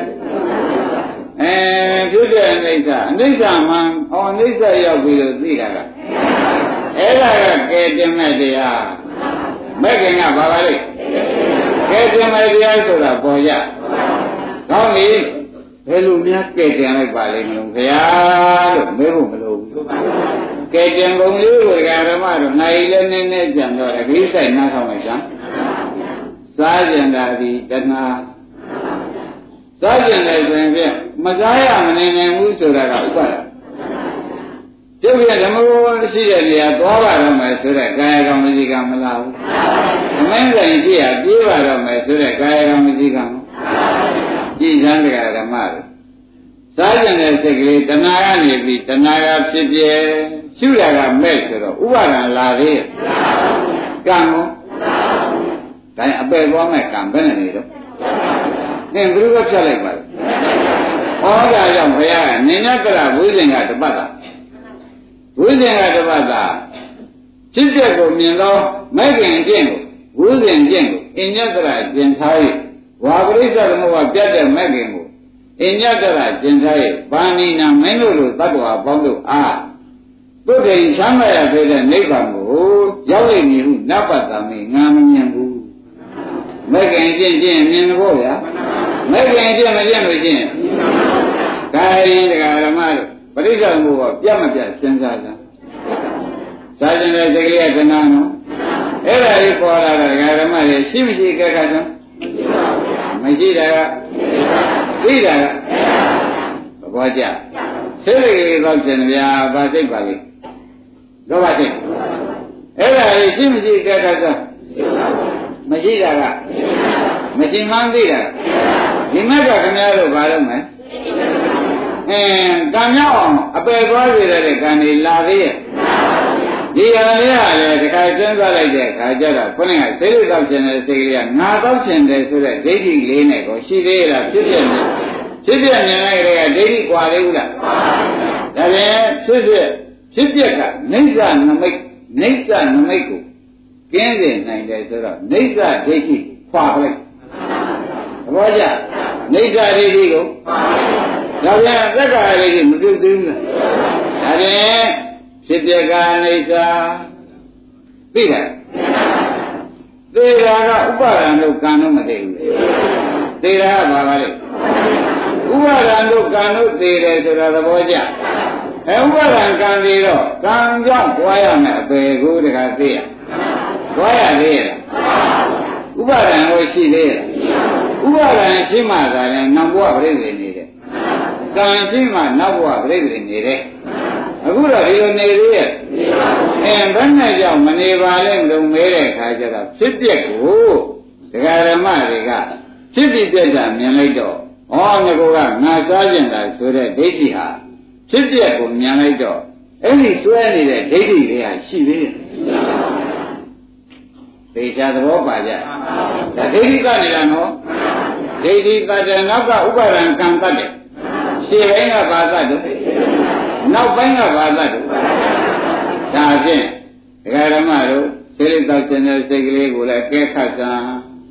Speaker 2: ဖြစ်ပြအနိစ္စအနိစ္စမှအနိစ္စရောက်ပြီးတော့သိတာကအဲ့ဒါကကဲတင်မဲ့တရားမဲ့ခင်ကဘာပါလိမ့်ကဲတင်မဲ့တရားဆိုတာပေါ်ရကောင်းပြီဘယ်လိုများကဲတင်လိုက်ပါလိမ့်မလို့ခင်ဗျာလို့မေးဖို့မလိုဘူးကဲတင်ပုံလေးကိုဓမ္မတို့နိုင်လည်းနည်းနည်းကြံတော့တယ်ခရီးဆိုင်နားထောင်လိုက်စမ်းစားကျင်တာဒီတဏှာစားကျင်တယ်ဆိုရင်ဖြင့်မစားရမနေနိုင်ဘူးဆိုတာကဥပါဒကျုပ်ရဓမ္မဘဝရှိတဲ့နေရာသွားပါတော့မယ်ဆိုတဲ့ကာယကံမစီကံမလားဘူး။မင်းဆိုင်ကြည့်ရပြေးပါတော့မယ်ဆိုတဲ့ကာယကံမစီကံကြည်စမ်းတရားဓမ္မတွေစားကျင်တဲ့စိတ်ကလေးတဏှာကနေပြီးတဏှာကဖြစ်ပြဲရှုရတာမဲ့ဆိုတော့ဥပါဒံလာသေးရဲ့ကံကိုဒါအပယ်သွားမဲ့ကံဘယ်နဲ့နေတော့သင်ဘယ်လိုဖြတ်လိုက်ပါလဲ။ဩဒါကြောင့်ဘုရားကနိညတရဝိဇ္ဇင်္ဂတပတ်တာဝိဇ္ဇင်္ဂတပတ်တာဖြစ်တဲ့ကိုမြင်သောမဲ့ခင်အကျင့်ကိုဝိဇ္ဇင်ကျင့်ကိုအညတရကျင့်ထား၍ဝါပရိစ္ဆသမုပ္ပါပြတ်တဲ့မဲ့ခင်ကိုအညတရကျင့်ထား၍ပါဏိနာမင်းတို့လိုသတ္တဝါပေါင်းတို့အားသုတ်တိန်ချမ်းသာရဖြစ်တဲ့နိဗ္ဗာန်ကိုရောက်လိမ့်မည်ဟုနတ်ပတ်တာမင်းငါမမြင်ဘူးမဲ့ခင်ကျင့်မြင်ဖို့ဗျာမဲ့ခင်ကျင့်မကျင့်လို့ချင်းဒါရင်တရားဓမ္မတို့ပရိစ္ဆေသမုပ္ပါပြတ်မပြတ်စဉ်းစားကြစားကျင်တဲ့စိတ်ကလေးကဏှာနော်အဲ့ဒါလေးပေါ်လာတာဓမ္မတွေရှိမရှိကဲခါစမ်းမရှိတာကသိတာကဘောကြစိတ်လေးတော့ကျင်ဗျာဗာစိတ်ပါလိလောဘစိတ်အဲ့ဒါကြီးရှိမရှိကဲကဲဆိုမရှိတာကမရှိမှန်းသိတာဒီမဲ့ကခင်ဗျားတို့ဘာလုပ်မလဲကံမြောက်အောင်အပယ်သွားစေတဲ့ကံတွေလာသေးရဲ့ဒီဟာလေးကလည်းတခါစဉ်းစားလိုက်တဲ့အခါကျတော့ခုနကစိတ်လေးတော့ရှင်တဲ့စိတ်ကလေးကငါတော့ရှင်တယ်ဆိုတဲ့ဒိဋ္ဌိလေးနဲ့ကိုရှိသေးလားဖြစ်ပြနေလိုက်တဲ့ကဒိဋ္ဌိကွာသေးဘူးလားဒါပြန်ဖြစ်ပြကနိစ္စနမိတ်ကိုကျင်းစေနိုင်တယ်ဆိုတော့နိစ္စဒိဋ္ဌိခွာလိုက်သဘောကျနိစ္စဒိဋ္ဌိကိုဒါပြန်သက္ကာဒိဋ္ဌိမပြုတ်သေးဘူးလားဒါပြန်ဖြစ်ပြကနိစ္စသိတယ်သေတာကဥပါဒံတို့ကံတို့မသိဘူးသေတာကဘာပါလဲဥပါဒံတို့ကံတို့သိတယ်ဆိုတာသဘောကျဥပါဒံကံသေးတော့ကံကြောင့်ကြွားရမယ်အပေကိုတခါသိရကြွားရသေးရဲ့ဥပါဒံကိုရှိသေးရဲ့ဥပါဒံရှိမှသာလဲနောက်ဘဝပြိဿနေတယ်ကံရှိမှနောက်ဘဝပြိဿနေတယ်အခုတော့ဒီလိုနေသေးရဲ့ဘယ်နဲ့ကြောင့်မနေပါလဲလို့မဲတဲ့အခါကျတော့ဖြစ်ပျက်ကိုဒကာဓမ္မတွေကဖြစ်ပြီးပြက်တာမြင်လိုက်တော့ဩငါကငါစားကျင်တာဆိုတဲ့ဒိဋ္ဌိဟာဖြစ်ပျက်ကိုမြင်လိုက်တော့အဲ့ဒီစွဲနေတဲ့ဒိဋ္ဌိတွေကရှိသေးတယ်သေချာသဘောပါကြဒါဒိဋ္ဌိကနေတာနော်ဒိဋ္ဌိကတဲ့နောက်ကဥပါဒံကံတတ်တယ်ရှေ့ပိုင်းကဘာသတ်တယ်နောက်ပိုင်းကဘာသတ်တယ်ဒါဖြင့်ဒကာဓမ္မတို့စိတ်တောက်ခြင်းတဲ့စိတ်ကလေးကိုလည်းကဲခတ်စမ်း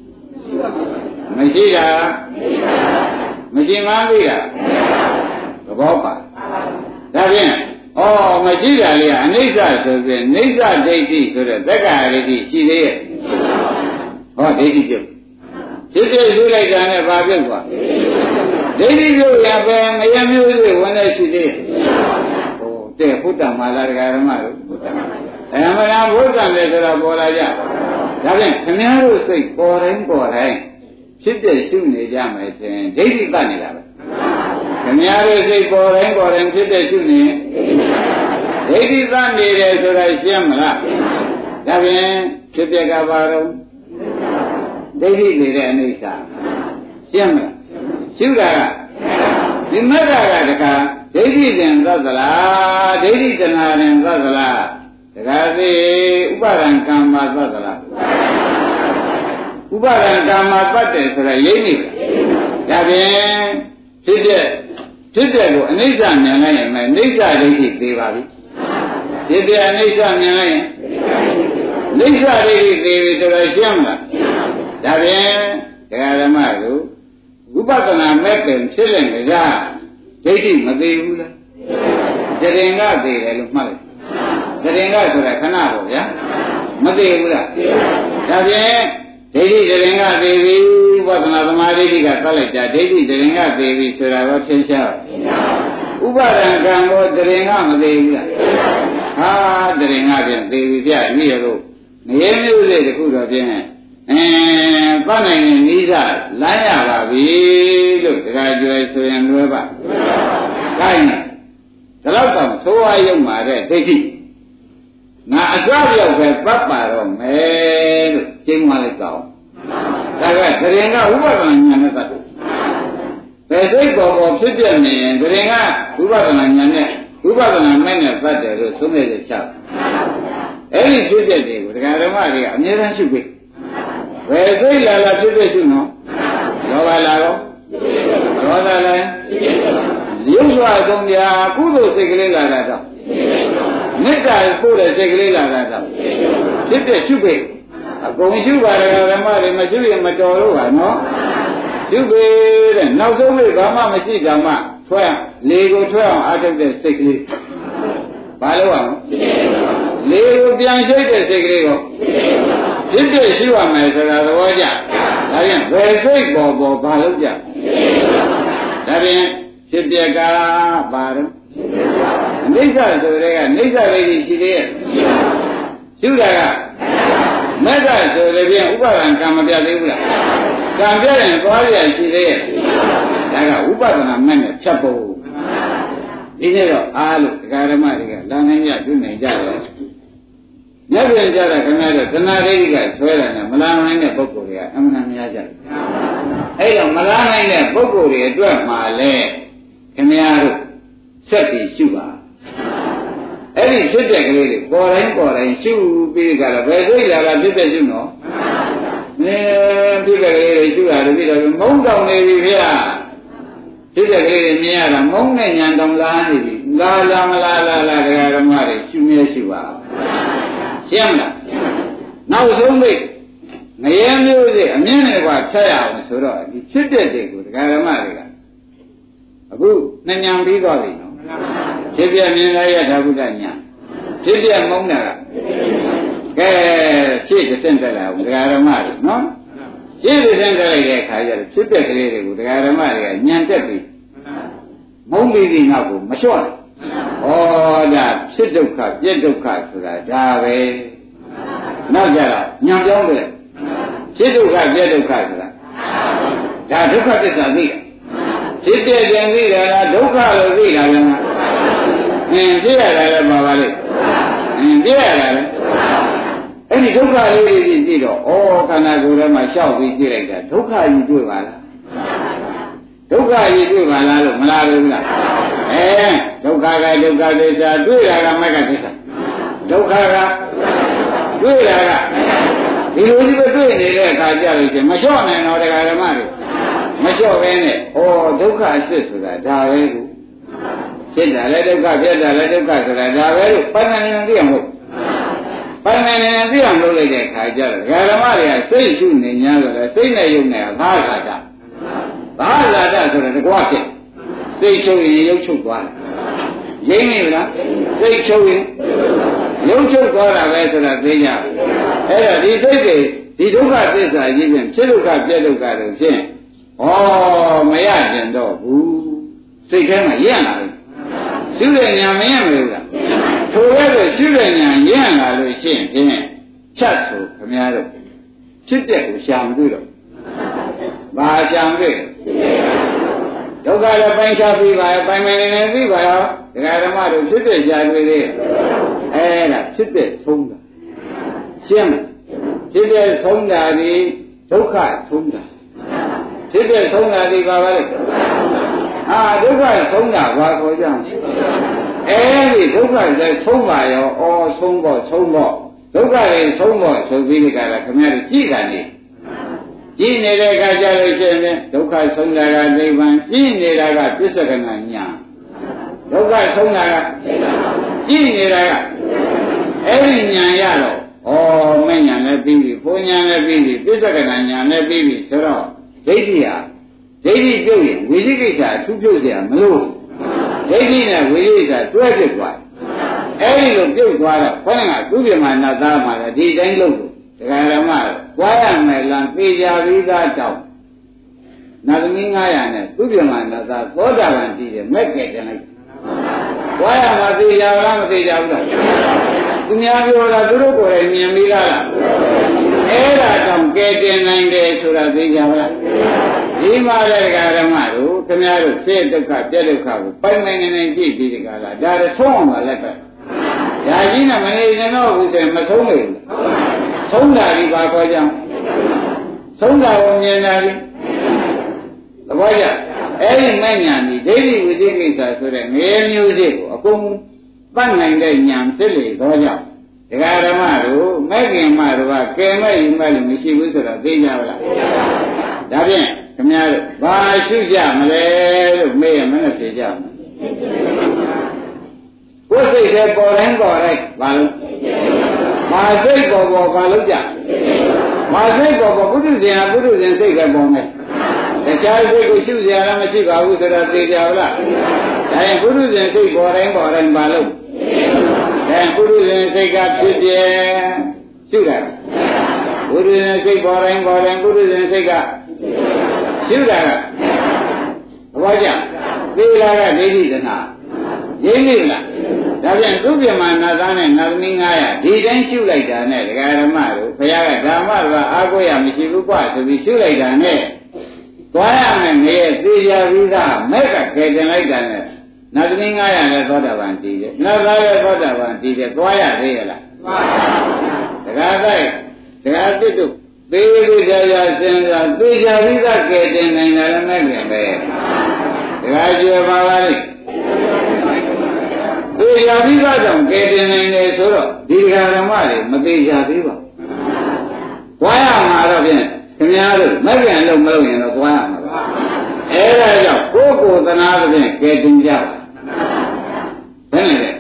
Speaker 2: မရှိတာမရှိမှန်းသိတာသဘောပါဒါဖြင့်မရှိတာလေးကအနိစ္စဆိုပြီးနိစ္စဒိဋ္ဌိဆိုတဲ့သက္ကာဒိဋ္ဌိရှိသေးရဲ့ဒိဋ္ဌိပြုတ်ဖြစ်ယူလိုက်တာနဲ့ဘာပြုတ်သွားဒိဋ္ဌိပြုတ်ရပဲမယမျိုးတွေဝင်နေရှိသေးတဲ့ဘုဒ္ဓမာလာဓမ္မတို့မလားဘုဒ္ဓလည်းဆိုတော့ပေါ်လာကြဒါဖြင့်ခင်ဗျားတို့စိတ်ပေါ်တိုင်းဖြစ်ပြရှုနေကြမယ်ဆိုရင်ဒိဋ္ဌိတတ်နေတာပဲခင်ဗျားတို့စိတ်ပေါ်တိုင်းဖြစ်ပြရှုနေဒိဋ္ဌိတတ်နေတယ်ဆိုတာရှင်းမလားဒါဖြင့်ဖြစ်ပြကဘာတော့ဒိဋ္ဌိနေတဲ့အနိစ္စရှင်းမလားရှုတာကဒီမက္ခကတခါဒိဋ္ဌိတင်သတ်သလားဒိဋ္ဌိတဏှာတင်သတ်သလားတခါသိဥပါဒံကံမှာသတ်သလားဥပါဒံကံမှာသတ်တယ်ဆိုတာရိပ်နေပြီဒါဖြင့်ဖြစ်တဲ့ကိုအနိစ္စမြင်လိုက်ရင်အနိစ္စဒိဋ္ဌိသေးပါပြီဖြစ်တဲ့အနိစ္စမြင်လိုက်ရင်နိစ္စဒိဋ္ဌိသေးပြီဆိုတော့ရှင်းမလားဒါဖြင့်ဒကာဓမ္မတို့ဝိပဿနာမဲ့ပင်ဖြစ်လင်ကြဒိဋ္ဌိမသေးဘူးလားတရင်ကသေးတယ်လို့မှတ်လိုက်တရင်ကဆိုတာခဏပေါ့ဗျာမသေးဘူးလားဒါဖြင့်ဒိဋ္ဌိတရင်ကသေးပြီဝိပဿနာသမာဓိကသတ်လိုက်တာဒိဋ္ဌိတရင်ကသေးပြီဆိုတာတော့သင်ရှားဥပါဒံကံကိုတရင်ကမသေးဘူးလားဟာတရင်ကပြန်သေးပြီဗျဒီရလို့ငရဲမျိုးလေးတခုတော့ဖြင့်သတ်နိုင်ရင်ဤသာလမ်းရပါပြီလို့တခါကျွဲဆိုရင်လွယ်ပါခိုင်းတယ်ဒါတော့သိုးဝါရုံမှာတဲ့ဒိဋ္ဌိငါအစပြောက်ပဲပတ်ပါတော့မယ်လို့ကျင်းသွားလိုက်တော့ဒါကသရင်ကဥပဒနာဉာဏ်နဲ့သတ်တယ်ဘယ်စိတ်ပေါ်ဖြစ်ပြနေရင်သရင်ကဥပဒနာဉာဏ်နဲ့ဥပဒနာမဲ့နဲ့သတ်တယ်လို့သုံးရတဲ့ချက်အဲ့ဒီဖြစ်ပြတွေကိုဒကာဓမ္မတွေကအမြဲတမ်းရှုပြီးဘယ်စိတ်လာဖြစ်ဖြစ်ရှုနော်လောဘလာတော့ဒေါသလာရုပ်စွာဆုံးပြကုသိုလ်စိတ်ကလေးလာတာတော့မေတ္တာပို့တဲ့စိတ်ကလေးလာတာတော့ဖြစ်ဖြစ်ရှုပြီးအကုန်ရှုပါဒကာဓမ္မတွေမရှုရင်မတော်လို့ပါနော်ရှုပြီးတဲ့နောက်ဆုံးလေးဘာမှမရှိကြမှထွက်လေကိုထွက်အောင်အားထုတ်တဲ့စိတ်ကလေးဘာလို့အောင်လေကိုပြန်ရှိတဲ့စိတ်ကလေးကိုဖြစ်ဖြစ်ရှိရမယ်ဆိုတာသဘောကျဒါပြန်ဘယ်စိတ်ပေါ်ဘာလို့ကြဒါပြန်ဖြစ်ပြကပါတော့အိဋ္ဌဆိုတဲ့ကအိဋ္ဌလေးကြီးရှိသေးရဲ့ရှုတာကမက္ခဆိုတဲ့ပြန်ဥပါဒံကံမပြသေးဘူးလားကကံပြရင်သွားရရှိသေးရဲ့ဒါကဥပဒနာမဲ့နဲ့ဖြတ်ဖို့ဒီနေ့တော့အားလို့ဒကာဓမ္မတွေကလာနိုင်ကြပြုနိုင်ကြတယ်ညပြန်ကြတာခင်ဗျားတို့သနာရိကဆွဲတာနဲ့မလာနိုင်တဲ့ပုဂ္ဂိုလ်တွေကအမှန်တရားကြတယ်အဲ့တော့မလာနိုင်တဲ့ပုဂ္ဂိုလ်တွေအတွက်မှာလဲခင်ဗျားတို့ဆက်ပြီးရှုပါအဲ့ဒီဖြစ်တဲ့ကလေးတွေပေါ်တိုင်းရှုပြီးကြတော့ဘယ်သိလာတာဖြစ်တဲ့ရှုနော်ဖြစ်တဲ့ကလေးတွေရှုတာတတိတော့မုန်းတောင်နေပြီဗျာဖြစ်တဲ့ကလေးတွေမြင်ရတာမုန်းနဲ့ညာတောင်လာနေပြီလာမလားတရားဓမ္မတွေရှုမြဲရှုပါရှင်းလားနောက်ဆုံးမိတ်ငရဲမျိုးစိအမြင့်နဲ့ပါဖြတ်ရအောင်ဆိုတော့ဒီဖြစ်တဲ့တွေကိုတရားဓမ္မတွေကအခုနှဉံပြီးသွားပြီနော်ဖြစ်ပြမြင်လာရတာဘုဒ္ဓညာဖြစ်ပြမုန်းတာကဲဖြည့်တစ်ဆင့်တက်လာအောင်တရားဓမ္မတွေနော်ဖြည့်တစ်ဆင့်တက်လိုက်တဲ့အခါကျတော့ဖြစ်တဲ့ကလေးတွေကိုတရားဓမ္မတွေကညံတက်ပြီးမုန်းပြီးဒီနောက်ကိုမလျှော့ဩဒါဖြစ်ဒုက္ခပြည့်ဒုက္ခဆိုတာဒါပဲနောက်ကြတော့ညံပြောင်းတယ်ဖြစ်ဒုက္ခပြည့်ဒုက္ခဆိုတာဒါဒုက္ခသစ္စာသိတယ်ဖြစ်တဲ့ကြံသိတာလားဒုက္ခလို့သိတာလည်းဖြစ်ရတာလည်းပါပါလေဖြစ်ရတာလည်းအဲ့ဒီဒုက္ခလေးတွေသိတော့ဩခန္ဓာကိုယ်ထဲမှာရှောက်ပြီးကြည့်လိုက်တာဒုက္ခကြီးတွေ့ပါလားဒုက္ခကြီးတွေ့ပါလားလို့မလားဘူးလားဒုက္ခကဒုက္ခသစ္စာတွေ့တာကမက္ခသစ္စာဒုက္ခကတွေ့တာကဒီလိုဒီပဲတွေ့နေတဲ့အခါကျလို့ချင်းမလျှော့နိုင်တော့တရားဓမ္မတွေမလျှော့ပဲနဲ့ဩဒုက္ခအစစ်ဆိုတာဒါပဲလို့ဖြစ်တာလည်းဒုက္ခဖြစ်တာလည်းဒုက္ခဆိုတာဒါပဲလို့ပဏ္ဏဉာဏ်သိအောင်လို့ပဏ္ဏဉာဏ်သိအောင်လုပ်လိုက်တဲ့အခါကျတော့ဓမ္မတွေကစိတ်ရှုနေ냐ဆိုတော့စိတ်နဲ့ယုံနေတာဘာသာတာဘာသာတာဆိုတော့တကွာဖြစ်စိတ်ချုပ်ရင်ရုပ်ချုပ်သွားတယ်ရင်းနေမလားစိတ်ချုပ်ရင်ရုပ်ချုပ်သွားတာပဲဆိုတာသိကြအဲ့တော့ဒီစိတ်တွေဒီဒုက္ခသစ္စာကြီးဖြင့်ဖြစ်ဒုက္ခပြည့်ဒုက္ခတို့ဖြင့်ဩမရကျင်တော့ဘူးစိတ်ထဲမှာရင့်လာတယ်ရှုတဲ့ညာမရင့်ဘူးလားထိုရတဲ့ရှုတဲ့ညာရင့်လာလို့ရှိရင်ဖြင့်ချက်ဆိုခမများတို့ဖြစ်တဲ့ကိုရှာမတွေ့တော့ဘာရှာမတွေ့ဒုက္ခလည်းပိုင်းခြားပြီးပါရဲ့ပိုင်းပိုင်းနေပြီးပါရောဒကာဓမ္မတို့ဖြစ်တဲ့ရှာတွေ့သေးအဲ့ဒါဖြစ်တဲ့ဆုံးတာရှင်းမဖြစ်တဲ့ဆုံးတာဒီဒုက္ခဆုံးတာဖြစ်တဲ့ဆုံးတာဒီပါပါလေဒုက္ခဆုံးတာဘာခေါ်ကြအဲဒီဒုက္ခလည်းဆုံးပါရောဆုံးဖို့ဒုက္ခလည်းဆုံးဖို့ဆိုပြီးဒီကရခင်ဗျားတို့ကြည့်တာနေကြည့်နေတဲ့အခါကျလို့ရှိရင်ဒုက္ခဆုံးတာကနိဗ္ဗာန်ကြည့်နေတာကပစ္စကနာညာဒုက္ခဆုံးတာကကြည့်နေတာကအဲ့ဒီညာရတော့မဲ့ညာလည်းပြီးပြီပုံညာလည်းပြီးပြီပစ္စကနာညာလည်းပြီးပြီဆိုတော့ဒိဋ္ဌိဟာဒိဋ္ဌိပြုတ်ရင်ဝိသိကိစ္စအထူးပြုတ်เสียမလို့ဒိဋ္ဌိနဲ့ဝိသိကိစ္စတွဲပြစ်သွားအဲ့ဒီလိုပြုတ်သွားတော့ခေါင်းကသူ့ပြမနာသားမှာလည်းဒီတိုင်းလုပ်လို့တရားဓမ္မတွားရမယ်လားသိကြပြီးသားတောင်းနာသမီး900နဲ့သူ့ပြမနာသားသောတာပန်တည်တယ်မဲ့ကဲတယ်လိုက်တွားရမှာသိကြလားမသိကြဘူးလားသူများပြောတာသူတို့ကိုယ်တိုင်မြင်ပြီးလားအဲ့ဒါတောင်ကဲတင်နိုင်တယ်ဆိုတာသိကြပါလားဒီမှာလည်းဓမ္မတို့ခင်ဗျားတို့ဖြစ်ဒုက္ခပြည့်ဒုက္ခကိုပိုင်ပိုင်နေကြည့်ပြီးဒီကလာဒါလည်းဆုံးအောင်ပါလက်ပဲဒါကြီးနဲ့မနေရင်တော့ဘူးဆိုရင်မဆုံးဘူးဆုံးတာဒီပါခေါ်ကြဆုံးတာကိုမြင်တာဒီသဘောကျအဲ့ဒီမဲ့ညာဒီဒိဋ္ဌိဝိသိကိစ္စဆိုတဲ့ငရေမျိုးစိကိုအကုန်ပတ်နိုင်တဲ့ညာဖြစ်လေတော့ကြောင့်ဒကာဓမ္မတို့မဲ့ခင်မတို့ကကဲမဲ့ယူမဲ့လို့မရှိဘူးဆိုတော့သိကြပါလားဒါဖြင့်ခင်ဗျားတို့ဘာရှုကြမလဲလို့မေးရမနဲ့ဖြေကြမယ်ကိုယ်စိတ်ထဲပေါ်တိုင်းပေါ်တိုင်းဘာလို့ဘာစိတ်ပေါ်ဘာလို့ကြဘာစိတ်ပေါ်ပုထုဇဉ်ဟာပုထုဇဉ်စိတ်ပဲပေါ်မယ်တခြားစိတ်ကိုရှုစရာလည်းမရှိပါဘူးဆိုတော့သိကြပါလားဒါရင်ပုထုဇဉ်စိတ်ပေါ်တိုင်းဘာလို့ပုထုဇဉ်စိတ်ကဖြစ်ပြရှုတာပုထုဇဉ်စိတ်ပေါ်တိုင်းပုထုဇဉ်စိတ်ကရှုတာကဘာကြောင့်သေလာကဒိဋ္ဌိတဏှာရင်းနေလားဒါပြန်သူပြမနာသားနဲ့နာသမီး900ဒီတိုင်းရှုလိုက်တာနဲ့ဒကာဓမ္မတို့ဘုရားကဓမ္မတော်အားကိုးရမရှိဘူးကွာဆိုပြီးရှုလိုက်တာနဲ့သွားရမယ်ငရဲ့သေချာပြီးသားမဲ့ကကယ်တင်လိုက်တာနဲ့နာသမီး900လည်းသောတာပန်တည်တယ်နာသားလည်းသောတာပန်တည်တယ်သွားရသေးရလားမှန်ပါဘူးဒကာတိုက်ဒကာတစ်တို့သေသေးချာချာစဉ်းစားသေချာပြီးသားကယ်တင်နိုင်တယ်လည်းမဲ့ခင်ပဲဒကာကျွယ်ပါပါလိမ့်သေချာပြီးသားကြောင့်ကယ်တင်နိုင်တယ်ဆိုတော့ဒီဒကာဓမ္မတွေမသေးချာသေးပါသွားရမှာတော့ဖြင့်ခင်ဗျားတို့မဲ့ခင်လို့မလုပ်ရင်တော့သွားရမှာပါအဲ့ဒါကြောင့်ကိုယ်ကိုယ်သနာသဖြင့်ကယ်တင်ကြပါဘယ်နဲ့လဲ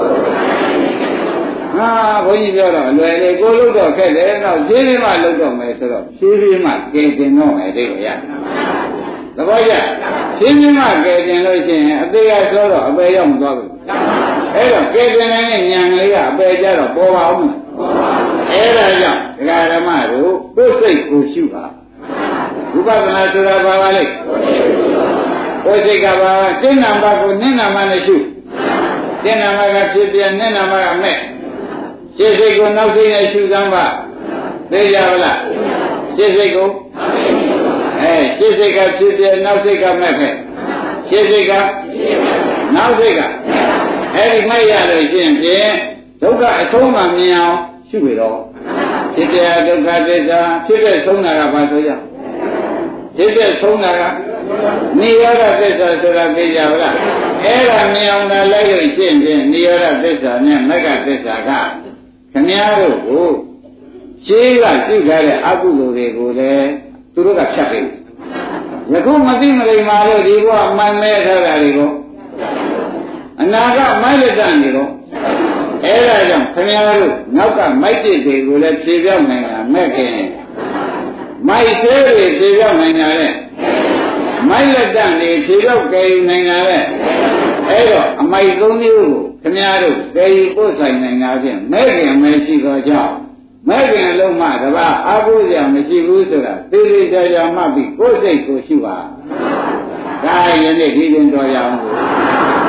Speaker 2: ဟာဘုန်းကြီးပြောတော့အလွယ်လေးကိုလို့တော့ခက်တယ်တော့ရှင်းရှင်းမှလုပ်တော့မယ်ဆိုတော့ရှင်းရှင်းမှကယ်တင်တော့မယ်ဒီလိုရသဘောကျရှင်းရှင်းမှကယ်တင်လို့ရှိရင်အသေးကဆိုတော့အပေရောက်မသွားဘူးအဲ့တော့ကယ်တင်နိုင်တဲ့ဉာဏ်ကလေးကအပေကြတော့ပေါ်ပါအောင်အဲ့ဒါကြောင့်ဒကာဓမ္မတို့ကိုယ်စိတ်ကိုရှုပါဝိပဿနာဆိုတာဘာပါလဲကိုယ်စိတ်ကဘာတင်းနာမကိုနင်းနာမနဲ့ရှုတင်းနာမကဖြစ်ပြနင်းနာမကမဲ့ရှင်းစိတ်ကိုနောက်စိတ်နဲ့ရှုစမ်းပါသိကြပါလားရှင်းစိတ်ကိုရှင်းစိတ်ကဖြစ်ပြနောက်စိတ်ကမဲ့ခဲ့ရှင်းစိတ်ကနောက်စိတ်ကအဲ့ဒီမဲ့ရလို့ရှင်းဖြင့်ဒုက္ခအဆုံးမှမြင်အောင်ရှုပြီတော့ဖြစ်ပြဒုက္ခသစ္စာဖြစ်တဲ့ဆုံးတာကဘာဆိုရဖြစ်တဲ့ဆုံးတာကနိရောဓသစ္စာဆိုတာသိကြပါလားအဲ့ဒါမြင်အောင်သာလိုက်လို့ရှင်းဖြင့်နိရောဓသစ္စာနဲ့မဂ္ဂသစ္စာကခင်ဗျားတို့ကိုရှင်းကသိထားတဲ့အကုသိုလ်တွေကိုလည်းသူတို့ကဖြတ်ပေးယခုမသိမလိမ္မာလို့ဒီဘဝမှန်မဲထားတာတွေကိုအနာကမိုက်လက်တန်နေတော့အဲ့ဒါကြောင့်ခင်ဗျားတို့နောက်ကမိုက်တစ်တွေကိုလည်းဖြေပြောင်းနိုင်တာမဲ့ခင်မိုက်သေးတွေဖြေပြောင်းနိုင်တာလေမိုက်လက်တန်တွေဖြေပြောင်းကြယ်နိုင်တာလေအဲ့တော့အမိုက်၃မျိုးကိုခင်ဗျားတို့ကြယ်ပို့ဆိုင်နိုင်တာဖြင့်မဲ့ခင်မရှိတော့ကြောင့်မဲ့ခင်လုံးမှတပါအားကိုးစရာမရှိဘူးဆိုတာသေသေးချာချာမှတ်ပြီးကိုယ်စိတ်ကိုရှုပါဒါယနေ့ဒီရင်တော်ရအောင်